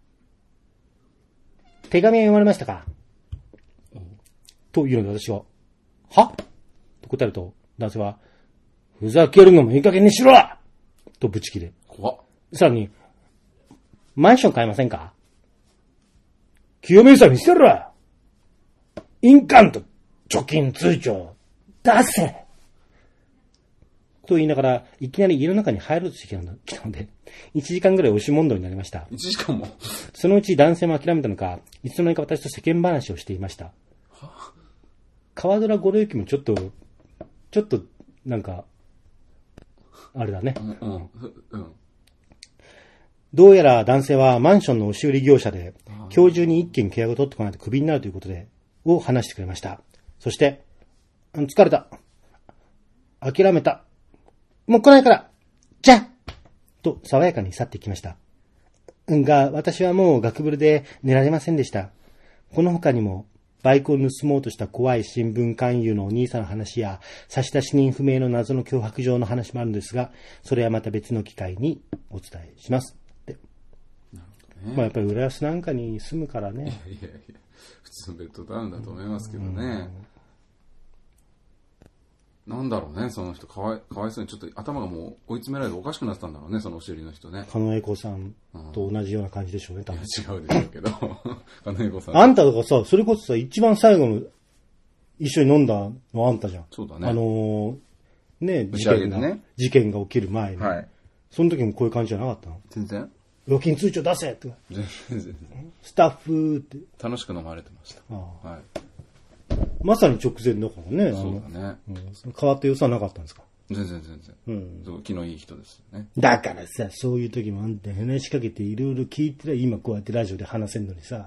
手紙読まれましたか？うん、というので私が、は？と答えると、男性は、ふざけるのもいい加減にしろ！とぶち切れ。 怖っ。 さらに、マンション買えませんか？清明さん見せろ！印鑑と貯金通帳出せ！と言いながら、いきなり家の中に入ろうとしてきたので、いちじかんぐらい押し問答になりました。 いちじかんもそのうち男性も諦めたのか、いつの間にか私と世間話をしていました。川空五郎之もちょっと、ちょっと、なんか、あれだね。うんうんうん、どうやら男性はマンションの押し売り業者で、今日中に一件契約を取ってこないとクビになるということで、を話してくれました。そして、疲れた。諦めた。もう来ないから。じゃと爽やかに去っていきました。が、私はもうガクブルで寝られませんでした。この他にも、バイクを盗もうとした怖い新聞勧誘のお兄さんの話や、差出人不明の謎の脅迫状の話もあるんですが、それはまた別の機会にお伝えします。でなるほどね、まあやっぱり浦安なんかに住むからね。いやいやいや、 普通のベッドタウンだと思いますけどね。なんだろうね、その人かわい、かわいそうにちょっと頭がもう追い詰められておかしくなってたんだろうね、そのお尻の人ね。 狩野英孝さんと同じような感じでしょうね、多分。 違うでしょうけど。狩野英孝さん。 あんたとかさ、それこそさ、一番最後の一緒に飲んだのあんたじゃん。 そうだね。 あのー、ね、事件が、ね、事件が起きる前に。はい。その時もこういう感じじゃなかったの？ 全然。 預金通帳出せとか。 全然全然。 スタッフって。 楽しく飲まれてました。ああ、はい。 まさに直前だからね。 そうだね。 うん、変わった様子はなかったんですか？ 全然全然。うん。そう、気のいい人ですよね。 だからさ、そういう時もあんた話しかけていろいろ聞いてりゃ今こうやってラジオで話せんのにさ。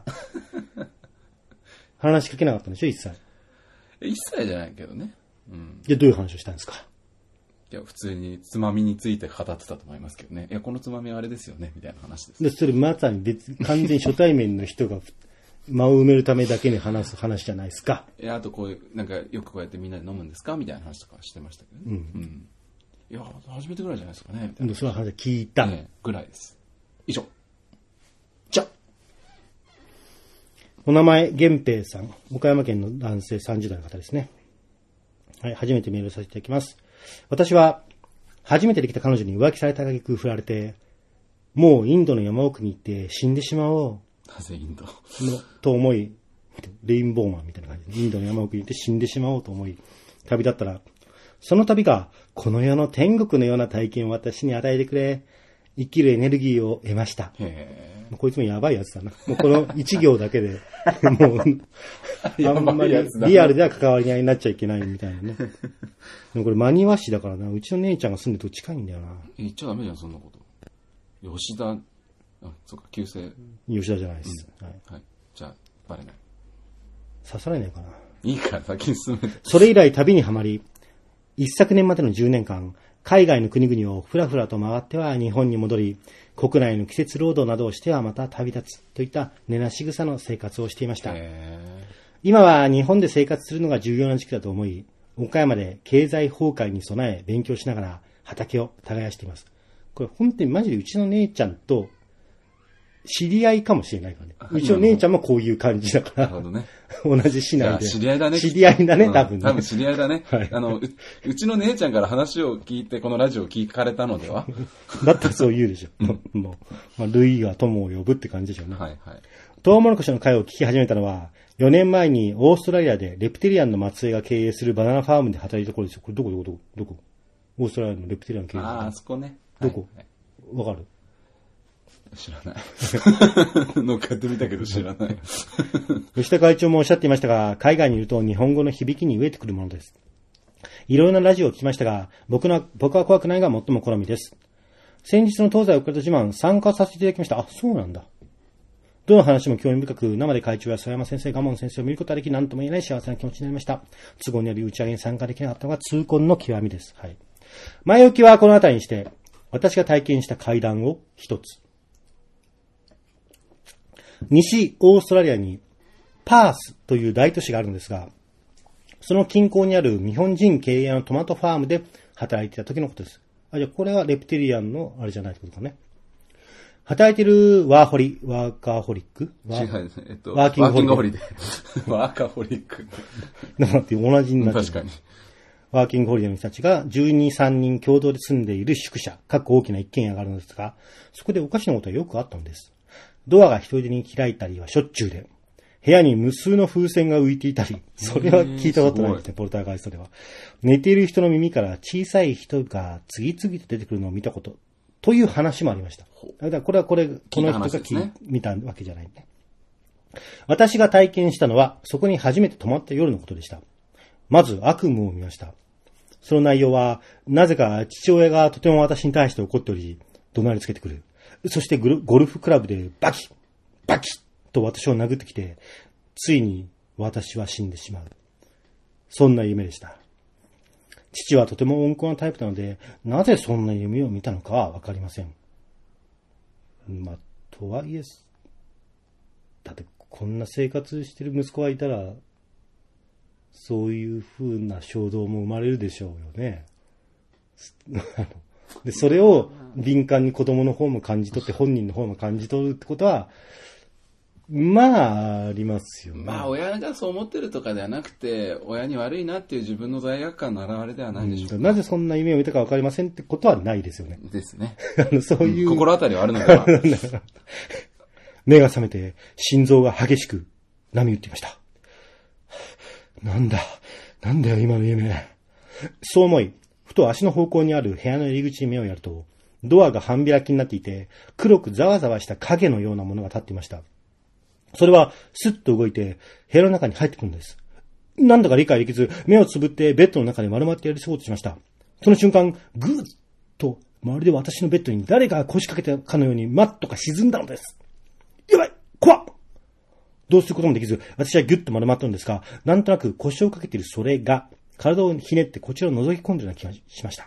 話しかけなかったんでしょ、一切。 一切じゃないけどね。 うん。で、どういう話をしたんですか？ いや、普通につまみについて語ってたと思いますけどね。いや、このつまみはあれですよね、みたいな話です。 で、それまさに別、完全に初対面の人が間を埋めるためだけに話す話じゃないですか。 いや、あとこういう、なんかよくこうやってみんなで飲むんですかみたいな話とかしてましたけどね。うん。うん、いや、初めてぐらいじゃないですかね、みたいな。 その話聞いた。 ね、ぐらいです。以上。 じゃお名前、源平さん。岡山県の男性さんじゅう代の方ですね。はい、初めてメールさせていただきます。私は、初めてできた彼女に浮気された挙句振られて、もうインドの山奥に行って死んでしまおう。 なぜインドのと思い、レインボーマンみたいな感じで、インドの山奥に行って死んでしまおうと思い、旅立ったら、その旅がこの世の天国のような体験を私に与えてくれ、生きるエネルギーを得ました。へー、こいつもやばいやつだな。もうこの一行だけで、もう、あんまりリアルでは関わり合いになっちゃいけないみたいなね。でもこれ真庭市だからな、うちの姉ちゃんが住んでると近いんだよな。 言っちゃダメじゃん、そんなこと。吉田、あ、そっか、旧姓。 吉田じゃないです。 うん、はい。はい。じゃあ、バレない。 刺されないかな。 いいから先に進めて。 それ以来旅にはまり、一昨年までのじゅうねんかん、海外の国々をふらふらと回っては日本に戻り、国内の季節労働などをしてはまた旅立つといった根なし草の生活をしていました。今は日本で生活するのが重要な時期だと思い、岡山で経済崩壊に備え勉強しながら畑を耕しています。これ本当にマジでうちの姉ちゃんと知り合いかもしれないからね。うちの姉ちゃんもこういう感じだから。なるほどね。同じ市内で。 知り合いだね。 知り合いだね、多分ね。 多分知り合いだね。はい。あのう、うちの姉ちゃんから話を聞いて、このラジオを聞かれたのではだったらそう言うでしょ。もう、まあ、類が友を呼ぶって感じでしょうね。 はいはい。 トウモロコシの会を聞き始めたのは、よねんまえにオーストラリアでレプテリアンの末裔が経営するバナナファームで働いたところですよ。これどこどこどこどこオーストラリアのレプテリアン経営。 ああ、あそこね。 どこわ、はい、かる知らない。乗っかってみたけど知らない。 吉田会長もおっしゃっていましたが、海外にいると日本語の響きに飢えてくるものです。いろいろなラジオを聞きましたが、僕の、僕は怖くないが最も好みです。先日の東西オカルト自慢参加させていただきました。あ、そうなんだ。 どの話も興味深く、生で会長や曽山先生、賀門先生を見ることができ、何とも言えない幸せな気持ちになりました。都合により打ち上げに参加できなかったのが痛恨の極みです。はい。前置きはこのあたりにして、私が体験した会談を一つ。西オーストラリアにパースという大都市があるんですが、その近郊にある日本人経営のトマトファームで働いていた時のことです。あ、じゃあこれはレプテリアンのあれじゃないってことかね。働いているワーホリ、ワーカーホリックワー、違う、えっと、 ワーキングホリで。ワーカーホリック。 なんて同じになってる。 確かに。 ワーキングホリデーの人たちがじゅうに、さんにん共同で住んでいる宿舎、各大きな一軒家があるのですが、そこでおかしなことはよくあったのです。ドアが一人でに開いたりはしょっちゅうで、部屋に無数の風船が浮いていたり、それは聞いたことないですね、ポルターガイストでは。寝ている人の耳から小さい人が次々と出てくるのを見たこと、という話もありました。だからこれはこれ、この人が聞い、ね、見たわけじゃないね。私が体験したのは、そこに初めて泊まった夜のことでした。まず悪夢を見ました。その内容は、なぜか父親がとても私に対して怒っており、怒鳴りつけてくる。そしてゴルフクラブでバキッバキッと私を殴ってきて、ついに私は死んでしまう。そんな夢でした。父はとても温厚なタイプなので、なぜそんな夢を見たのかはわかりません。まあ、とはいえ、だってこんな生活してる息子がいたら、そういう風な衝動も生まれるでしょうよね。で、それを敏感に子供の方も感じ取って本人の方も感じ取るってことは、まあ、ありますよね。 まあ、親がそう思ってるとかではなくて、親に悪いなっていう自分の罪悪感の表れではないでしょうか。 うん、なぜそんな夢を見たかわかりませんってことはないですよね。 ですね。 あのそういう、 うん、心当たりはあるのでは。 目が覚めて、心臓が激しく波打っていました。なんだ、なんだよ今の夢。そう思い、ふと足の方向にある部屋の入り口に目をやると、ドアが半開きになっていて、黒くざわざわした影のようなものが立っていました。それはスッと動いて部屋の中に入ってくるんです。なんだか理解できず、目をつぶってベッドの中に丸まってやりそうとしました。その瞬間、ぐーっとまるで私のベッドに誰かが腰掛けたかのようにマットが沈んだのです。やばい、怖っ。どうすることもできず、私はギュッと丸まったのですが、なんとなく腰をかけているそれが体をひねってこちらを覗き込んでいるような気がしました。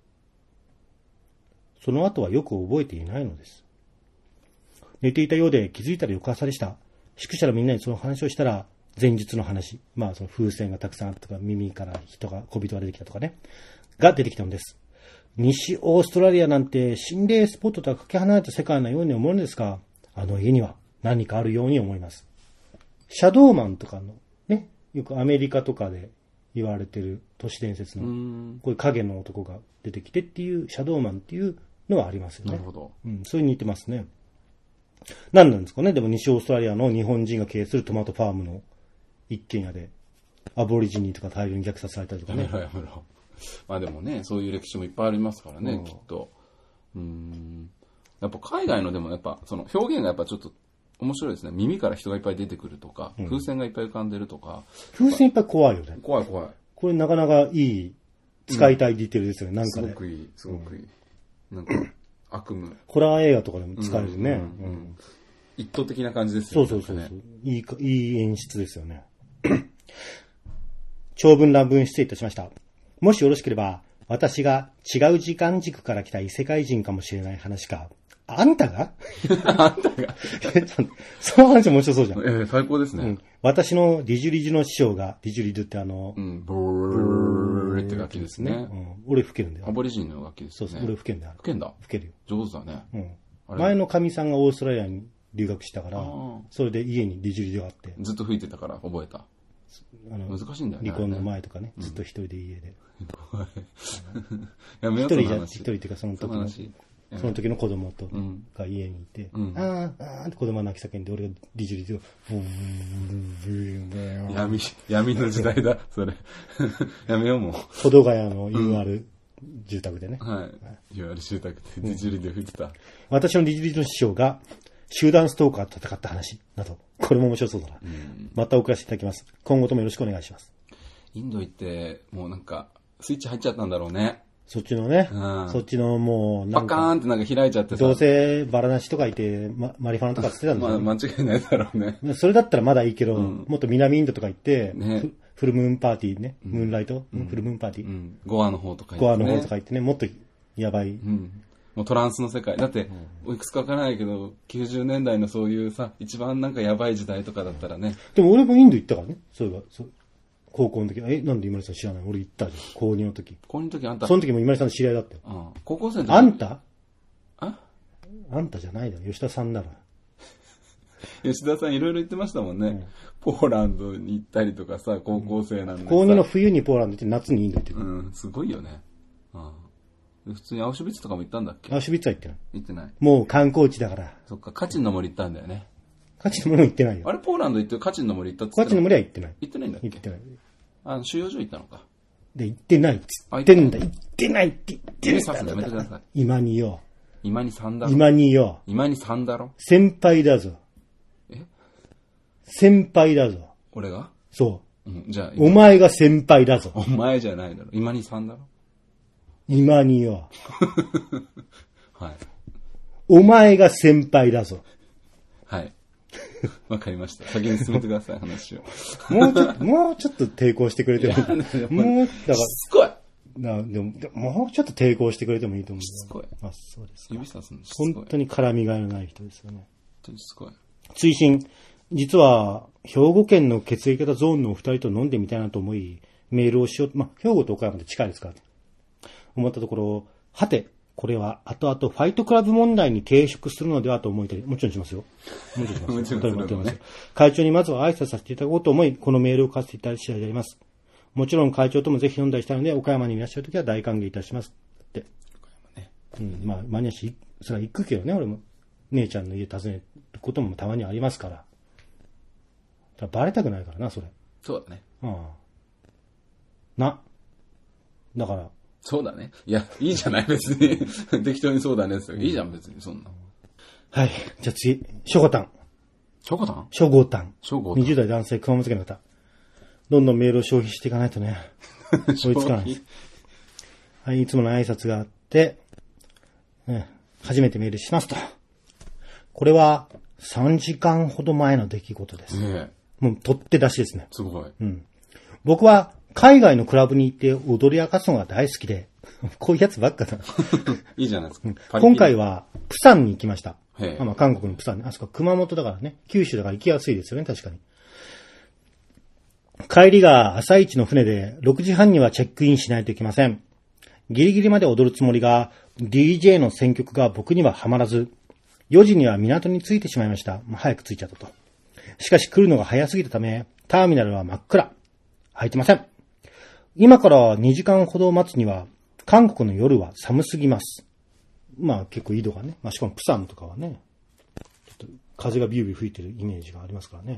その後はよく覚えていないのです。寝ていたようで気づいたら翌朝でした。宿舎のみんなにその話をしたら、前日の話、まあその風船がたくさんあったとか、耳から人が、小人が出てきたとかね、が出てきたのです。西オーストラリアなんて心霊スポットとはかけ離れた世界のように思うんですが、あの家には何かあるように思います。シャドーマンとかの、ね、よくアメリカとかで言われてる都市伝説の、こういう影の男が出てきてっていう、シャドーマンっていうのはありますよね。 なるほど。 うん、それに似てますね。何なんですかね。でも西オーストラリアの日本人が経営するトマトファームの一軒家でアボリジニとか大量に虐殺されたりとかね。 やめろやめろ。まあでもね、そういう歴史もいっぱいありますからね、うん、きっと。うーん。やっぱ海外のでもやっぱその表現がやっぱちょっと面白いですね。耳から人がいっぱい出てくるとか、うん、風船がいっぱい浮かんでるとか。 風船いっぱい怖いよね。 怖い怖い。 これなかなかいい使いたいディテールですよね。うん、なんかね。 すごくいい、すごくいい。うん、なんか。悪夢。 ホラー映画とかでも使えるね。うんうんうん、 一等的な感じですよね。 そうそうそうそう、ね。いいか、いい演出ですよね。長文乱文失礼いたしました。もしよろしければ、私が違う時間軸から来た異世界人かもしれない話か。あんたがあんたがその話面白そうじゃん。 えー、最高ですね。うん、 私のディジュリジュの師匠が、ディジュリジュってあの、 うん、ブーって楽器ですね。 うん、俺吹けるんだよ。 アボリジニの楽器ですね。 そうそう、俺吹けるんだよ。 吹けんだ吹けるよ。 上手だね。 うん。前の神さんがオーストラリアに留学したから、それで家にディジュリジュがあって。 ずっと吹いてたから覚えた。あの難しいんだよね。 離婚の前とかね、ずっと一人で家で。 やめよう一人じゃ、一人っていうかその時の、その時の子供と、が家にいて、 うん、 あーあーって子供が泣き叫んで、俺がディジュリジュを、 闇、闇の時代だ、それ。やめようもう。 保土ヶ谷の ユーアール 住宅でね。 はい。ユーアール 住宅でディジュリで吹いてた。 私のディジュリジュの師匠が、集団ストーカーと戦った話など、これも面白そうだな。うん、また送らせていただきます。今後ともよろしくお願いします。 インド行って、もうなんか、スイッチ入っちゃったんだろうね。 そっちのね、 うん、 そっちのもうなんか、 パカーンってなんか開いちゃってさ。 どうせバラなしとかいて、ま、マリファナとかしてたんだよ、 ね。まあ間違いないだろうね。 それだったらまだいいけど、 うん、 もっと南インドとか行って、 ね、 フルムーンパーティーね、 うん、 ムーンライト、 うん、 フルムーンパーティー、 うん、ゴアの方とか行って、ね。ゴアの方とか行ってね、もっとやばい。 うん、もうトランスの世界。だって、うん、いくつかわからないけど、きゅうじゅうねんだいのそういうさ、一番なんかやばい時代とかだったらね。 でも俺もインド行ったからね、そういえば。そう高校の時。え、なんで今井さん知らない？俺行ったじゃん。高にの時。 高にの時あんた。 その時も今井さんの知り合いだったよ。 うん。高校生の時。 あんたああんたじゃないだろ。吉田さんなら。 吉田さんいろいろ言ってましたもんね、うん。ポーランドに行ったりとかさ、高校生なんでさ。 高にの冬にポーランド行って夏にインド行ってる。 うん、すごいよね。うん。普通にアウシュビッツとかも行ったんだっけ？ アウシュビッツは行ってない。 行ってない。 もう観光地だから。 そっか、カチンの森行ったんだよね。 カチンの森行ってないよ。 あれ、ポーランド行ってカチンの森行ったって言カチンの森は行ってない。 行ってないんだっけ？ 行ってない。 あの、収容所行ったのか。 で、行ってないっつってんだ。行ってないって言ってんだ。 指さすのやめてください。 今によ。 今にさんだろ。 今によ。 今にさんだろ。 先輩だぞ。 え？ 先輩だぞ。 俺が？ そう。 うん、じゃあ。 お前が先輩だぞ。 お前じゃないだろ。今にさんだろ。 今によ。 はい。 お前が先輩だぞ。 はい。わかりました。先に進めてください、話を。 もうちょっと、もうちょっと抵抗してくれてもいい。もう、だから。しつこいなでも、もうちょっと抵抗してくれてもいいと思う。 しつこい。 あ、そうです。 指さすのしつこい。本当に絡みがいのない人ですよね。 本当にしつこい。 追伸。実は、兵庫県の血液型ゾーンのお二人と飲んでみたいなと思い、メールをしよう。まあ、兵庫と岡山で近いですから。思ったところ、はて、これは後々ファイトクラブ問題に抵触するのではと思いたり、もちろんしますよ。もちろんします。もちろんします。会長にまずは挨拶させていただこうと思い、このメールを書かせていただいた次第であります。もちろん会長ともぜひ飲んだりしたいので、岡山にいらっしゃるときは大歓迎いたします。って。岡山ね。うん、まあ、マニアし、それは行くけどね、俺も。姉ちゃんの家訪ねることもたまにありますから。だからバレたくないからな、それ。 そうだね。 うん。な。だから。 そうだね。いや、いいじゃない、別に。適当にそうだねって。いいじゃん、別に、そんな。 はい。じゃあ次、ショコタン。 ショコタンショゴタン。 ショゴタン。 にじゅう代男性、熊本県の方。どんどんメールを消費していかないとね。追いつかないです。はい、いつもの挨拶があって、ね、初めてメールしますと。これはさんじかんほど前の出来事です。 ねえ。もう取って出しですね。 すごい。 うん。僕は海外のクラブに行って踊り明かすのが大好きで、こういうやつばっかだ。 いいじゃないですか。 うん、今回はプサンに行きました。 へまあ、韓国のプサンね。あそこ熊本だからね。九州だから行きやすいですよね、確かに。帰りが朝一の船でろくじはんにはチェックインしないといけません。ギリギリまで踊るつもりが ディージェー の選曲が僕にはハマらず、よじには港に着いてしまいました。まあ、早く着いちゃったと。しかし来るのが早すぎたため、ターミナルは真っ暗。空いてません。今からにじかんほど待つには、韓国の夜は寒すぎます。まあ結構緯度がね。まあしかもプサンとかはね、ちょっと風がビュービュー吹いてるイメージがありますからね。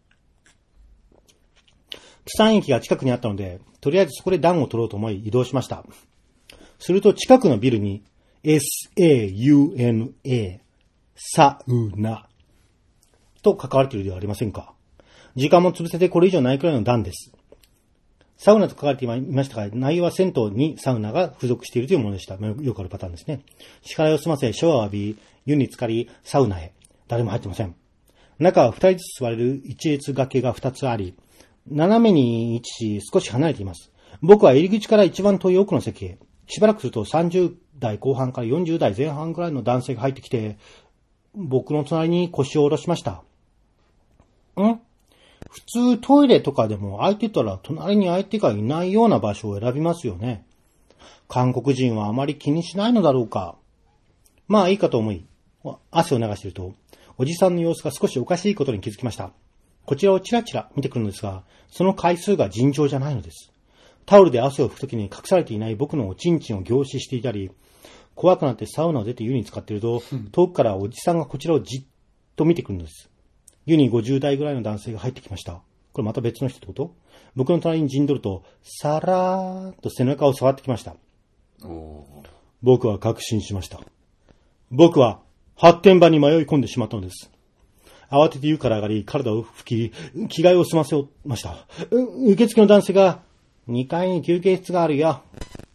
プサン駅が近くにあったので、とりあえずそこで暖を取ろうと思い移動しました。すると近くのビルに エスエーユーエヌエー サウナと書かれているではありませんか。時間も潰せてこれ以上ないくらいの段です。サウナと書かれていましたが、内容は銭湯にサウナが付属しているというものでした。よくあるパターンですね。支払いを済ませ、シャワーを浴び、湯に浸かり、サウナへ。誰も入ってません。中は二人ずつ座れる一列掛けが二つあり、斜めに位置し少し離れています。僕は入り口から一番遠い奥の席へ。しばらくするとさんじゅう代後半からよんじゅう代前半くらいの男性が入ってきて、僕の隣に腰を下ろしました。ん普通トイレとかでも空いてたら隣に相手がいないような場所を選びますよね。韓国人はあまり気にしないのだろうか。まあいいかと思い、汗を流していると、おじさんの様子が少しおかしいことに気づきました。こちらをチラチラ見てくるのですが、その回数が尋常じゃないのです。タオルで汗を拭くときに隠されていない僕のおちんちんを凝視していたり、怖くなってサウナを出て湯に浸かっていると、遠くからおじさんがこちらをじっと見てくるのです。湯にごじゅう代ぐらいの男性が入ってきました。これまた別の人ってこと？僕の隣に陣取ると、さらーっと背中を触ってきました。 お僕は確信しました。僕は発展場に迷い込んでしまったのです。慌てて湯から上がり、体を拭き、着替えを済ませました。受付の男性が、にかいに休憩室があるよ。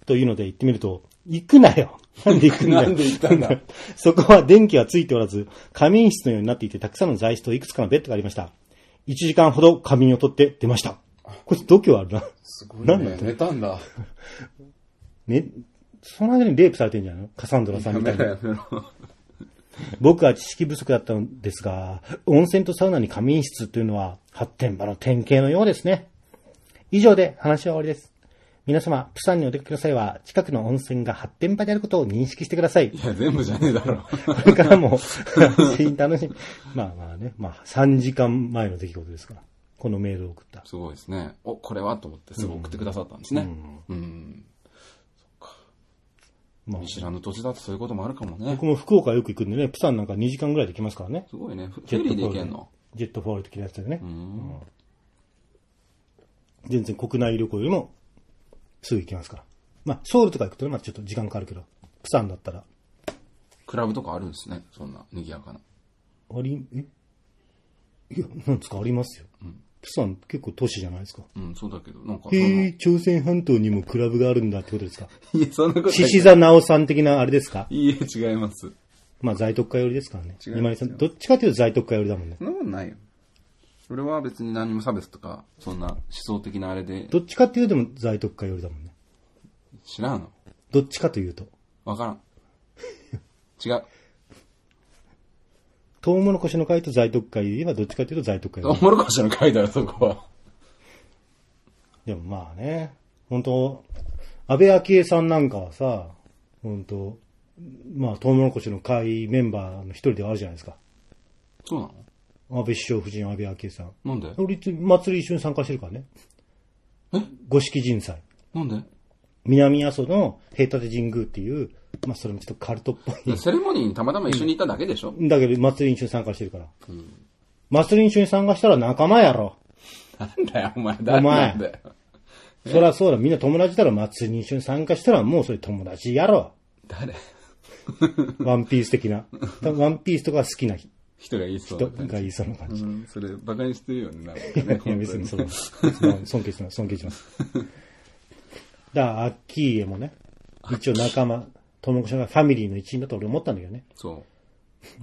というので行ってみると、行くなよ。なんで行くんだよ。 なんで行ったんだ。 そこは電気はついておらず、仮眠室のようになっていて、たくさんの座椅子といくつかのベッドがありました。いちじかんほど仮眠を取って出ました。これ度胸あるな。 すごいね。なん寝たんだ。 ね、その間にレイプされてんじゃないの？カサンドラさんみたいな。 やめろやめろ。 僕は知識不足だったのですが、温泉とサウナに仮眠室というのは発展場の典型のようですね。以上で話は終わりです。皆様、プサンにお出かけの際は、近くの温泉が発展場であることを認識してください。 いや、全部じゃねえだろ。 これからも、楽しみ。まあまあね、まあさんじかんまえの出来事ですから、このメールを送った。 すごいですね。お、これはと思ってすぐ送ってくださったんですね。うん。うん、そっか。まあ、見知らぬ土地だとそういうこともあるかもね。 僕も福岡よく行くんでね、プサンなんかにじかんぐらいで来ますからね。 すごいね。フェリーで行けんの？ ジェットフォール的なやつでね。 うん、 全然国内旅行よりも、すぐ行きますから。まあ、ソウルとか行くとね、まあちょっと時間かかるけど、プサンだったら。 クラブとかあるんですね、そんな賑やかな。 あり、えいや、なんですか、ありますよ。うん、プサン結構都市じゃないですか。 うん、そうだけど、なんか。 へえ、朝鮮半島にもクラブがあるんだってことですか。 いや、そんなことない。 獅子座直さん的なあれですか。 いいえ、違います。 まあ、在特化寄りですからね。 違います。 今井さん、どっちかというと在特化寄りだもんね。 そんなことないよ。俺は別に何も差別とか、そんな思想的なあれで。 どっちかっていうとも在特化寄りだもんね。 知らんの？ どっちかというと。 わからん。違う。 トウモロコシの会と在特会で言えばどっちかというと在特会。 トウモロコシの会だよ、そこは。 でもまあね、本当安倍昭恵さんなんかはさ、本当まあトウモロコシの会メンバーの一人ではあるじゃないですか。 そうなの？ 安倍首相夫人安倍昭恵さん。 なんで？ 俺、祭り一緒に参加してるからね。 え？ 五色人祭。 なんで？ 南阿蘇の平立神宮っていう、まあそれもちょっとカルトっぽい。 セレモニーにたまたま一緒にいただけでしょ？ だけど祭りに一緒に参加してるから。うん、祭りに一緒に参加したら仲間やろ。 なんだよ、お前。誰なんだよ。 そりゃそうだ、みんな友達だろ。祭りに一緒に参加したらもうそれ友達やろ。 誰？ ワンピース的な。ワンピースとか好きな人。 人が言いそうな感じ。人が言いそうな感じ。 うん、それ、馬鹿にしてるよね、なんかね。 いや、別にそう。尊敬します、尊敬します。だから、アッキーエもね、一応仲間、トウモロコシのファミリーの一員だと俺思ったんだけどね。 そう。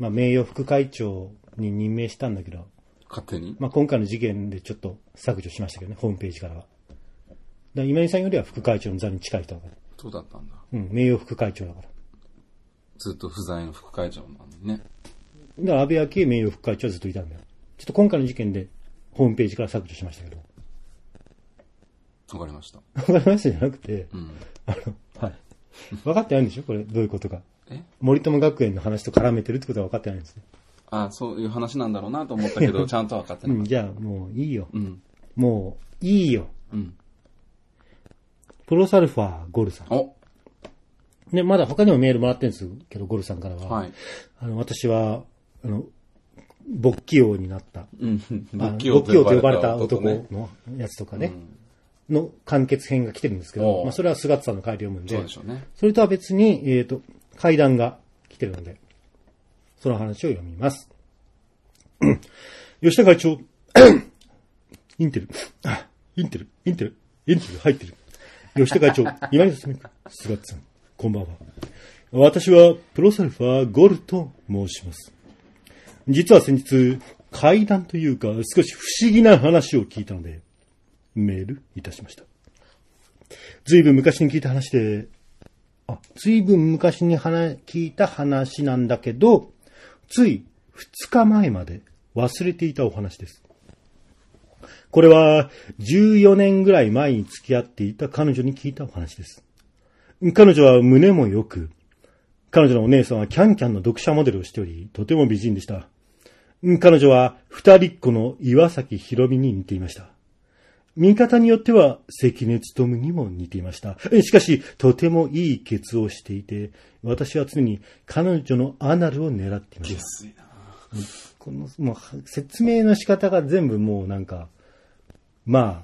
まあ、名誉副会長に任命したんだけど。 勝手に？ まあ、今回の事件でちょっと削除しましたけどね、ホームページからは。だから今井さんよりは副会長の座に近い人だから。 そうだったんだ。 うん、名誉副会長だから。 ずっと不在の副会長なのにね。 だから安倍昭恵名誉副会長はずっといたんだよ。ちょっと今回の事件でホームページから削除しましたけど。 わかりました。 わかりましたじゃなくて、 うん、 あの、はい。分かってないんでしょこれ、どういうことか。 え？ 森友学園の話と絡めてるってことは分かってないんですね。 ああ、そういう話なんだろうなと思ったけど、ちゃんと分かってない。 うん、じゃあもういいよ。 うん、 もういいよ。 うん。 プロサルファーゴルさん。 おね、まだ他にもメールもらってるんですけど、ゴルさんからは。 はい。 あの、私は、あの、勃起王になった。 うん、 勃起王と呼ばれた男のやつとかね。うん、の完結編が来てるんですけど、まあそれは菅さんの回で読むんで。 そうでしょうね。 それとは別に、えっと、階段が来てるので、その話を読みます。吉田会長、インテル、インテル、インテル、インテル入ってる。吉田会長、今井進菅さん、こんばんは。私はプロサルファーゴルと申します。実は先日、怪談というか少し不思議な話を聞いたので、メールいたしました。ずいぶん昔に聞いた話で、あ、ずいぶん昔に話聞いた話なんだけど、ついふつかまえまで忘れていたお話です。これはじゅうよねんぐらい前に付き合っていた彼女に聞いたお話です。彼女は胸も良く、彼女のお姉さんはキャンキャンの読者モデルをしており、とても美人でした。彼女は二人っ子の岩崎宏美に似ていました。見方によっては関根勤にも似ていました。しかし、とてもいいケツをしていて、私は常に彼女のアナルを狙っていました。 安いな。 このもう説明の仕方が全部もうなんか、まあ、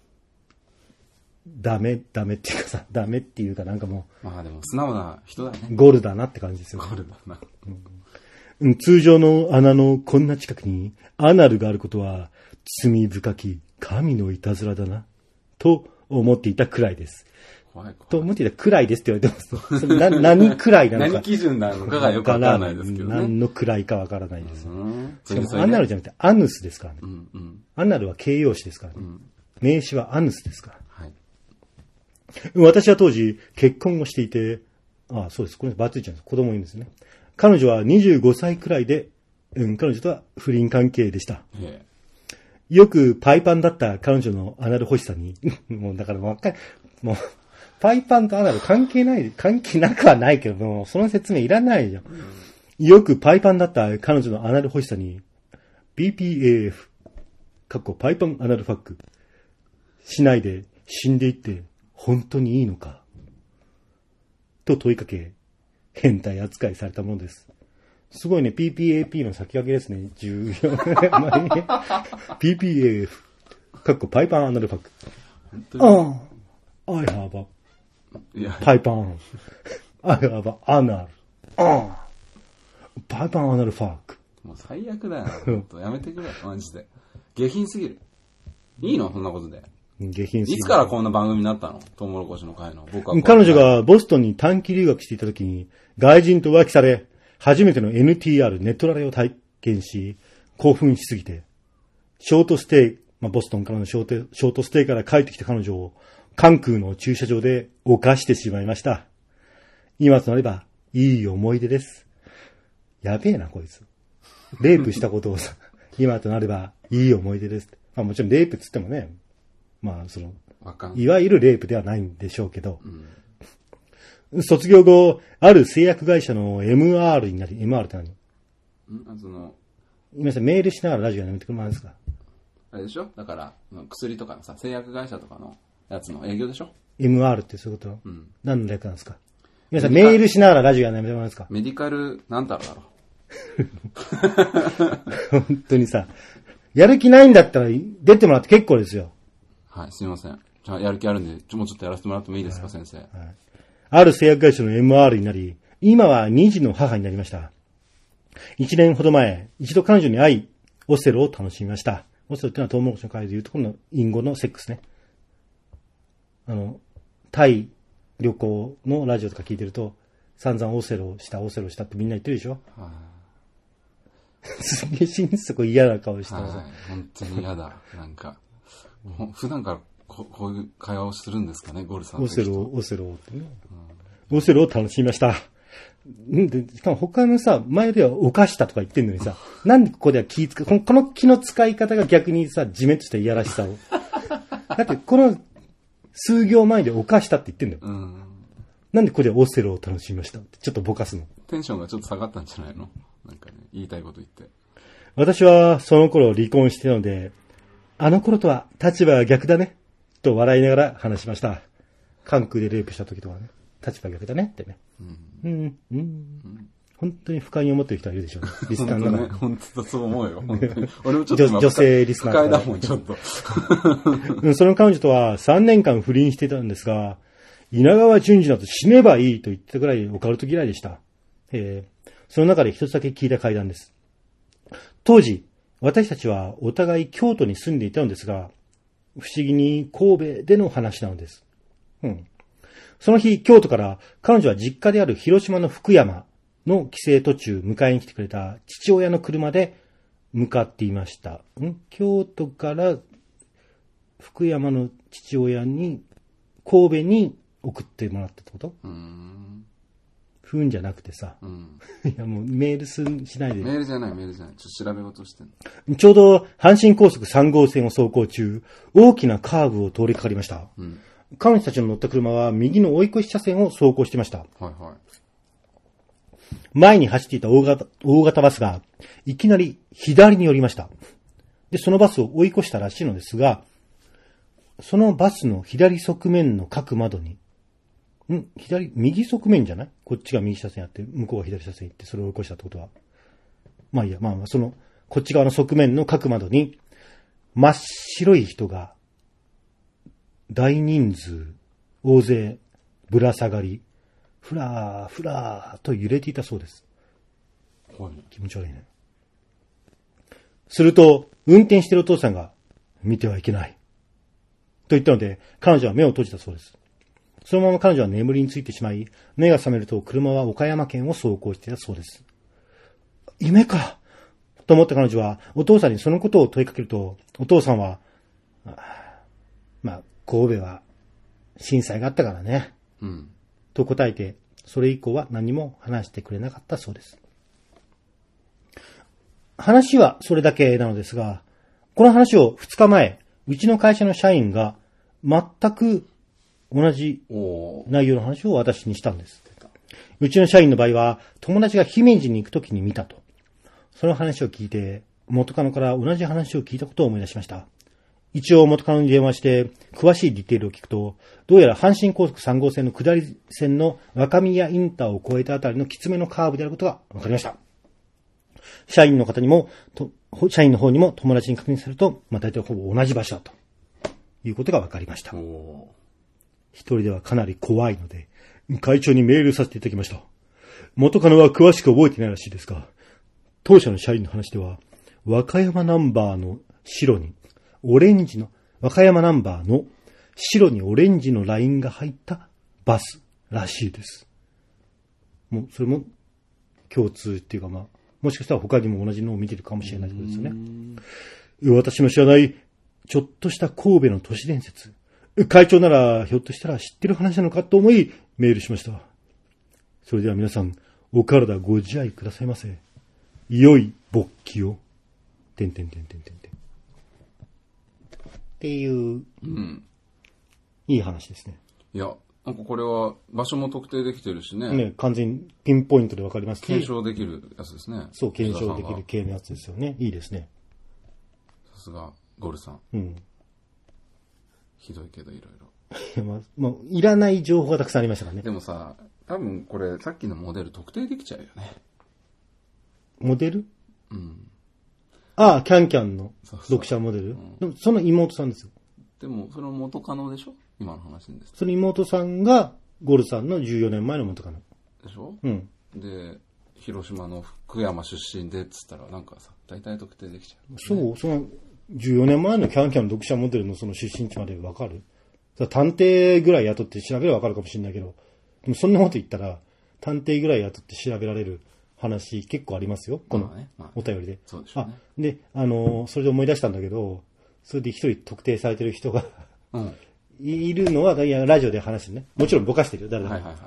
ダメ、ダメっていうかさ、ダメっていうかなんかもう。まあでも素直な人だね。 ゴルだなって感じですよ、ね。 ゴルだな。 うん、通常の穴のこんな近くにアナルがあることは罪深き神のいたずらだな、と思っていたくらいです。 怖い怖い。 と思っていたら暗いですって言われてます。それな何暗いなのか。 何基準なのかがよくわからないですけどね。 何の暗いかわからないです。 うん、 しかもアナルじゃなくてアヌスですからね。 うんうん、 アナルは形容詞ですからね。うん、名詞はアヌスですから。 はい、 私は当時結婚をしていて、ああ、そうです。これバツイチなんです。子供いるんですね。彼女はにじゅうごさいくらいで、うん、彼女とは不倫関係でした。よくパイパンだった彼女のアナル欲しさに、もうだからわかる、もう、パイパンとアナル関係ない、関係なくはないけども、その説明いらないじゃん。うん、よくパイパンだった彼女のアナル欲しさに、ピーピーエーエフ、かっこパイパンアナルファック、しないで死んでいって本当にいいのかと問いかけ、変態扱いされたものです。すごいね、ピーピーエーピー の先駆けですね。じゅうよねんまえに。ピーピーエーエフ、かっこパイパンアナルファック。ああ、I have a パイパン。I have a anal. ああ、パイパンアナルファック。 もう最悪だよ。本当やめてくれ、マジで。下品すぎる。いいのそんなことで。 下品すぎる。 いつからこんな番組になったのトウモロコシの会の。僕は彼女がボストンに短期留学していた時に、外人と浮気され、初めての エヌティーアール ネットラレを体験し、興奮しすぎて、ショートステイ、まあ、ボストンからのショート、ショートステイから帰ってきた彼女を、関空の駐車場で犯してしまいました。今となれば、いい思い出です。やべえな、こいつ。レイプしたことをさ、今となれば、いい思い出です。まあもちろんレイプっつってもね、まあその、いわゆるレイプではないんでしょうけど、うん、卒業後、ある製薬会社の エムアール になり、エムアール って何？ んその、 今さ、メールしながらラジオやめてくれますか？ あれでしょ？だから、薬とかのさ、製薬会社とかのやつの営業でしょ？ エムアール ってそういうこと、 うん、 何の略なんですか？皆さんメールしながらラジオやめてもらえますか？ メディカル、なんたらだろ。 本当にさ、やる気ないんだったら出てもらって結構ですよ。 はい、すみません。じゃあやる気あるんで、ちょもうちょっとやらせてもらってもいいですか、はい、先生、はい。 ある製薬会社の エムアール になり、今はに児の母になりました。一年ほど前、一度彼女に会い、オセロを楽しみました。オセロってのはトウモロコシの会でいうところの隠語のセックスね。あの、タイ旅行のラジオとか聞いてると、散々オセロした、オセロしたってみんな言ってるでしょ？はい、すげえ心底嫌な顔してます。 はい、本当に嫌だ。なんか、普段からこ, こういう会話をするんですかね、ゴルさん。 オセロ、オセロってね。うん、オセロを楽しみました。でしかも他のさ、前では犯したとか言ってんのにさ、なんでここでは気使う、この、この気の使い方が逆にさ、じめっとしたいやらしさを。だってこの数行前で犯したって言ってんだよ。うん、なんでここでオセロを楽しみましたってちょっとぼかすの。 テンションがちょっと下がったんじゃないの？なんかね、言いたいこと言って。 私はその頃離婚してたので、あの頃とは立場が逆だね、と笑いながら話しました。関空でレイプした時とかね、立場逆だねってね。うん、うん、うん。うん、本当に不快に思ってる人はいるでしょうね。リスナーの中で。 本当そう思うよ。本当に俺もちょっと今女性リスナー不快だもん、ちょっと。 その彼女とはさんねんかん不倫してたんですが、稲川淳二など死ねばいいと言ったくらいオカルト嫌いでした。えー、その中で一つだけ聞いた怪談です。当時、私たちはお互い京都に住んでいたのですが、不思議に神戸での話なのです。うん。その日、京都から彼女は実家である広島の福山の帰省途中迎えに来てくれた父親の車で向かっていました。ん京都から福山の父親に神戸に送ってもらったってこと？うーん。ふんじゃなくてさ。うん、いやもうメールすしないで。 メールじゃない、メールじゃない。ちょっと調べ事してんの。ちょうど阪神高速さん号線を走行中、大きなカーブを通りかかりました。うん、彼女たちの乗った車は右の追い越し車線を走行していました。はいはい。前に走っていた大型、大型バスがいきなり左に寄りました。で、そのバスを追い越したらしいのですが、そのバスの左側面の各窓に、ん左、右側面じゃない？こっちが右車線やって、向こうが左車線行って、それを追い越したってことは。まあいいや、まあまあ、その、こっち側の側面の各窓に、真っ白い人が、大人数、大勢、ぶら下がり、ふらー、ふらーと揺れていたそうです。 はい、 気持ち悪いね。すると、運転しているお父さんが、見てはいけない。と言ったので、彼女は目を閉じたそうです。 そのまま彼女は眠りについてしまい、目が覚めると車は岡山県を走行していたそうです。夢かと思った彼女はお父さんにそのことを問いかけると、お父さんは、まあ、神戸は震災があったからね、うん、と答えて、それ以降は何も話してくれなかったそうです。話はそれだけなのですが、この話をふつかまえ、うちの会社の社員が全く同じ内容の話を私にしたんです。うちの社員の場合は、友達が姫路に行くときに見たと。その話を聞いて、元カノから同じ話を聞いたことを思い出しました。一応元カノに電話して、詳しいディテールを聞くと、どうやら阪神高速さん号線の下り線の若宮インターを越えたあたりのきつめのカーブであることが分かりました。社員の方にも、と社員の方にも友達に確認すると、まあ、大体ほぼ同じ場所だということが分かりました。一人ではかなり怖いので、会長にメールさせていただきました。元カノは詳しく覚えてないらしいですが、当社の社員の話では、和歌山ナンバーの白に、オレンジの、和歌山ナンバーの白にオレンジのラインが入ったバスらしいです。もう、それも共通っていうかまあ、もしかしたら他にも同じのを見てるかもしれないということですよね。私の知らないちょっとした神戸の都市伝説。会長ならひょっとしたら知ってる話なのかと思いメールしました。それでは皆さんお体ご自愛くださいませ。良い勃起を。てんてんてんてんてんてん。っていう、うん、いい話ですね。 いや、なんかこれは場所も特定できてるしね。 ね、完全にピンポイントでわかります。 検証できるやつですね。 そう、検証できる系のやつですよね。いいですね。 さすが、ゴルさん。うん。ひどいけどいろいろ。まあ、まあ、いらない情報がたくさんありましたからね。 でもさ、多分これさっきのモデル特定できちゃうよね。 モデル？うん。ああ、キャンキャンの読者モデル？そうそう、うん、でもその妹さんですよ。 でも、それも元カノでしょ？今の話です。 その妹さんが、ゴルさんのじゅうよねんまえの元カノ。 でしょ？うん。で、広島の福山出身でっつったら、なんかさ、大体特定できちゃう、ね。 そう、その、じゅうよねんまえのキャンキャンの読者モデルのその出身地までわかる？探偵ぐらい雇って調べればわかるかもしれないけど、でもそんなこと言ったら、探偵ぐらい雇って調べられる話結構ありますよ。このお便りで。 そうでしょうね。 あ、で、あの、それで思い出したんだけど、それで一人特定されてる人が、うん、いるのは、いや、ラジオで話してね。もちろんぼかしてるよ、誰だか。はいはいはいはい。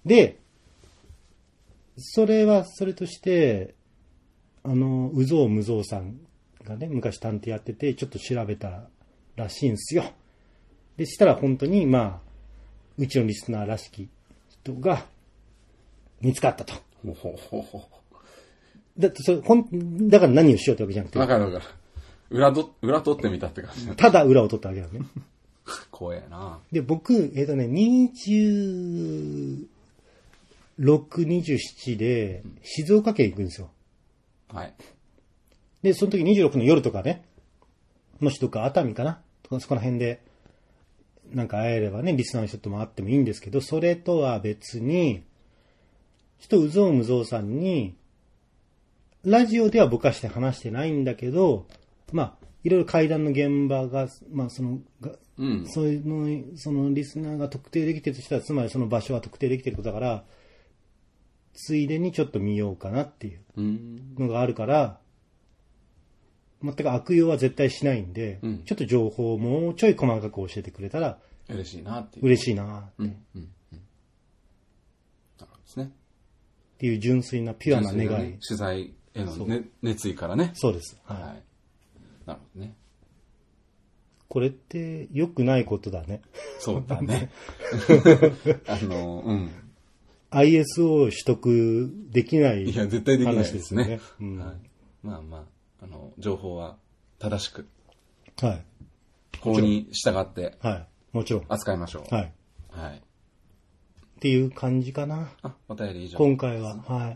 で、それはそれとして、あの、うぞうむぞうさんがね、昔探偵やってて、ちょっと調べたらしいんすよ。で、したら本当に、まあ、うちのリスナーらしき人が見つかったと。ほほほほだってそれ、ほん、だから何をしようってわけじゃなくて。 わかるわかる。裏ど、裏取ってみたって感じ。 ただ裏を取ったわけだね。 怖えな。 で、僕、えっとね、にじゅうろく、にじゅうななで、静岡県行くんですよ。はい。で、その時にじゅうろくの夜とかね、もしどっか熱海かなとかそこら辺で、なんか会えればね、リスナーの人とも会ってもいいんですけど、それとは別に、ちょっとうぞうむぞうさんに、ラジオではぼかして話してないんだけど、まあ、いろいろ会談の現場が、まあ、その、うん、そういうの、そのリスナーが特定できてるとしたら、つまりその場所は特定できてることだから、ついでにちょっと見ようかなっていうのがあるから、全く悪用は絶対しないんで、うん、ちょっと情報をもうちょい細かく教えてくれたら、 嬉しいなっていう。 嬉しいなって。うんうんうん。なるほどですね。 っていう純粋なピュアな願い。 ね、取材への、ね、熱意からね。 そうです。 はい。はい、なるほどね。 これって良くないことだね。 そうだね。あの、うん。 アイエスオー 取得できない話ですよね。 いや、絶対できないですね。うん、はい。まあまあ、あの、情報は正しく。はい。法に従って。 はい。もちろん。 扱いましょう。はい。はい。 っていう感じかな。 あ、お便り以上。 今回は。はい。はい。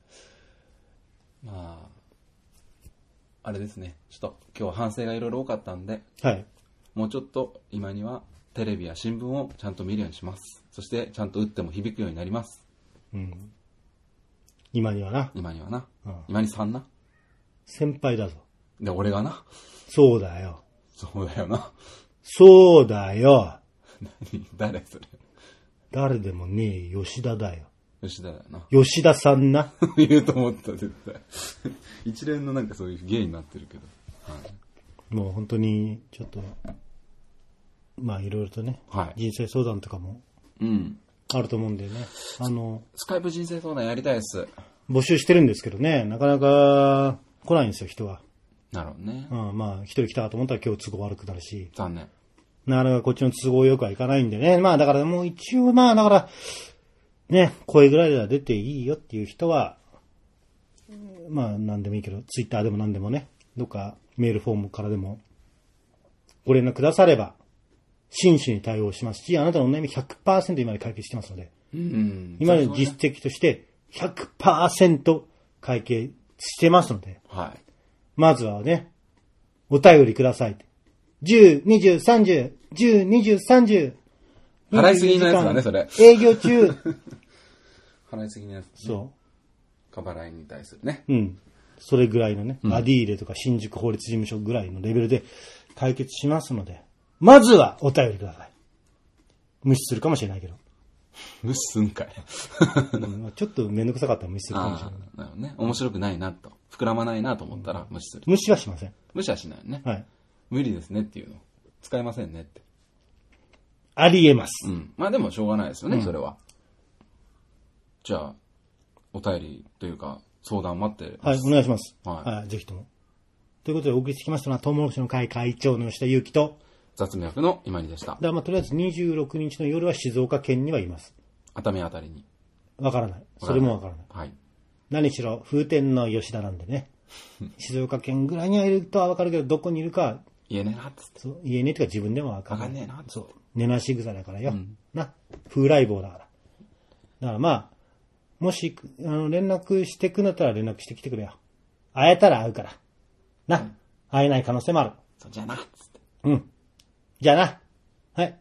まあ、あれですね。ちょっと今日は反省がいろいろ多かったんで。 はい。 もうちょっと今にはテレビや新聞をちゃんと見るようにします。そしてちゃんと打っても響くようになります。うん。 今にはな。 今にはな。うん、今にさんな。 先輩だぞ。 で、俺がな。 そうだよ。 そうだよな。 そうだよ。 何誰それ。 誰でもねえ、吉田だよ。 吉田だよな。 吉田さんな。 言うと思った、絶対。一連のなんかそういう芸になってるけど。はい、 もう本当に、ちょっと、まあいろいろとね、 はい、 人生相談とかも、 うん。 あると思うんでね。あの、 スカイプ人生相談やりたいです。 募集してるんですけどね、なかなか来ないんですよ、人は。 なるほどね。 うん、まあ、一人来たと思ったら今日都合悪くなるし。 残念。 なかなかこっちの都合よくはいかないんでね。まあだからもう一応まあだから、ね、声ぐらいでは出ていいよっていう人は、まあなんでもいいけど、ツイッターでもなんでもね、どっかメールフォームからでもご連絡くだされば、真摯に対応しますし、あなたのお悩み ひゃくパーセント 今まで解決してますので、 うん、 今までの実績として ひゃくパーセント 解決してますので、 はい、 まずはね、お便りください。じゅう、にじゅう、さんじゅう、じゅう、にじゅう、さんじゅう。 払いすぎのやつだね、それ。 営業中。 払いすぎのやつ、ね。 そう。 過払いに対するね。 うん。それぐらいのね、 うん、 アディーレとか新宿法律事務所ぐらいのレベルで解決しますので、まずはお便りください。無視するかもしれないけど。 無視すんかい。 うん、ちょっとめんどくさかったら無視するかもしれない。 なるほどね。面白くないなと。膨らまないなと思ったら無視する。 無視はしません。 無視はしないよね。 はい。 無理ですねっていうの。使えませんねって。 ありえます。 うん。まあでもしょうがないですよね、 うん、 それは。じゃあ、お便りというか、相談待ってはい、お願いします。 はい。 はい、ぜひとも。ということでお送りしてきましたのは、トウモロコシの会会長の吉田祐樹と、 雑務役の今にでした。 だからまあとりあえずにじゅうろくにちの夜は静岡県にはいます。 熱海あたりに。 わからない。それもわからない。 はい。 何しろ、風天の吉田なんでね。静岡県ぐらいにはいるとはわかるけど、どこにいるか。 言えねえなっつって。 そう。言えねえとか自分でもわかんない。 わかんねえなっつって。 そう。寝なし草だからよ。 うん、 な。風来坊だから。だからまあ、もし、あの、連絡してくんだったら連絡してきてくれよ。会えたら会うから。な。うん、会えない可能性もある。 そうじゃあな、つって。 うん。じゃあな。はい。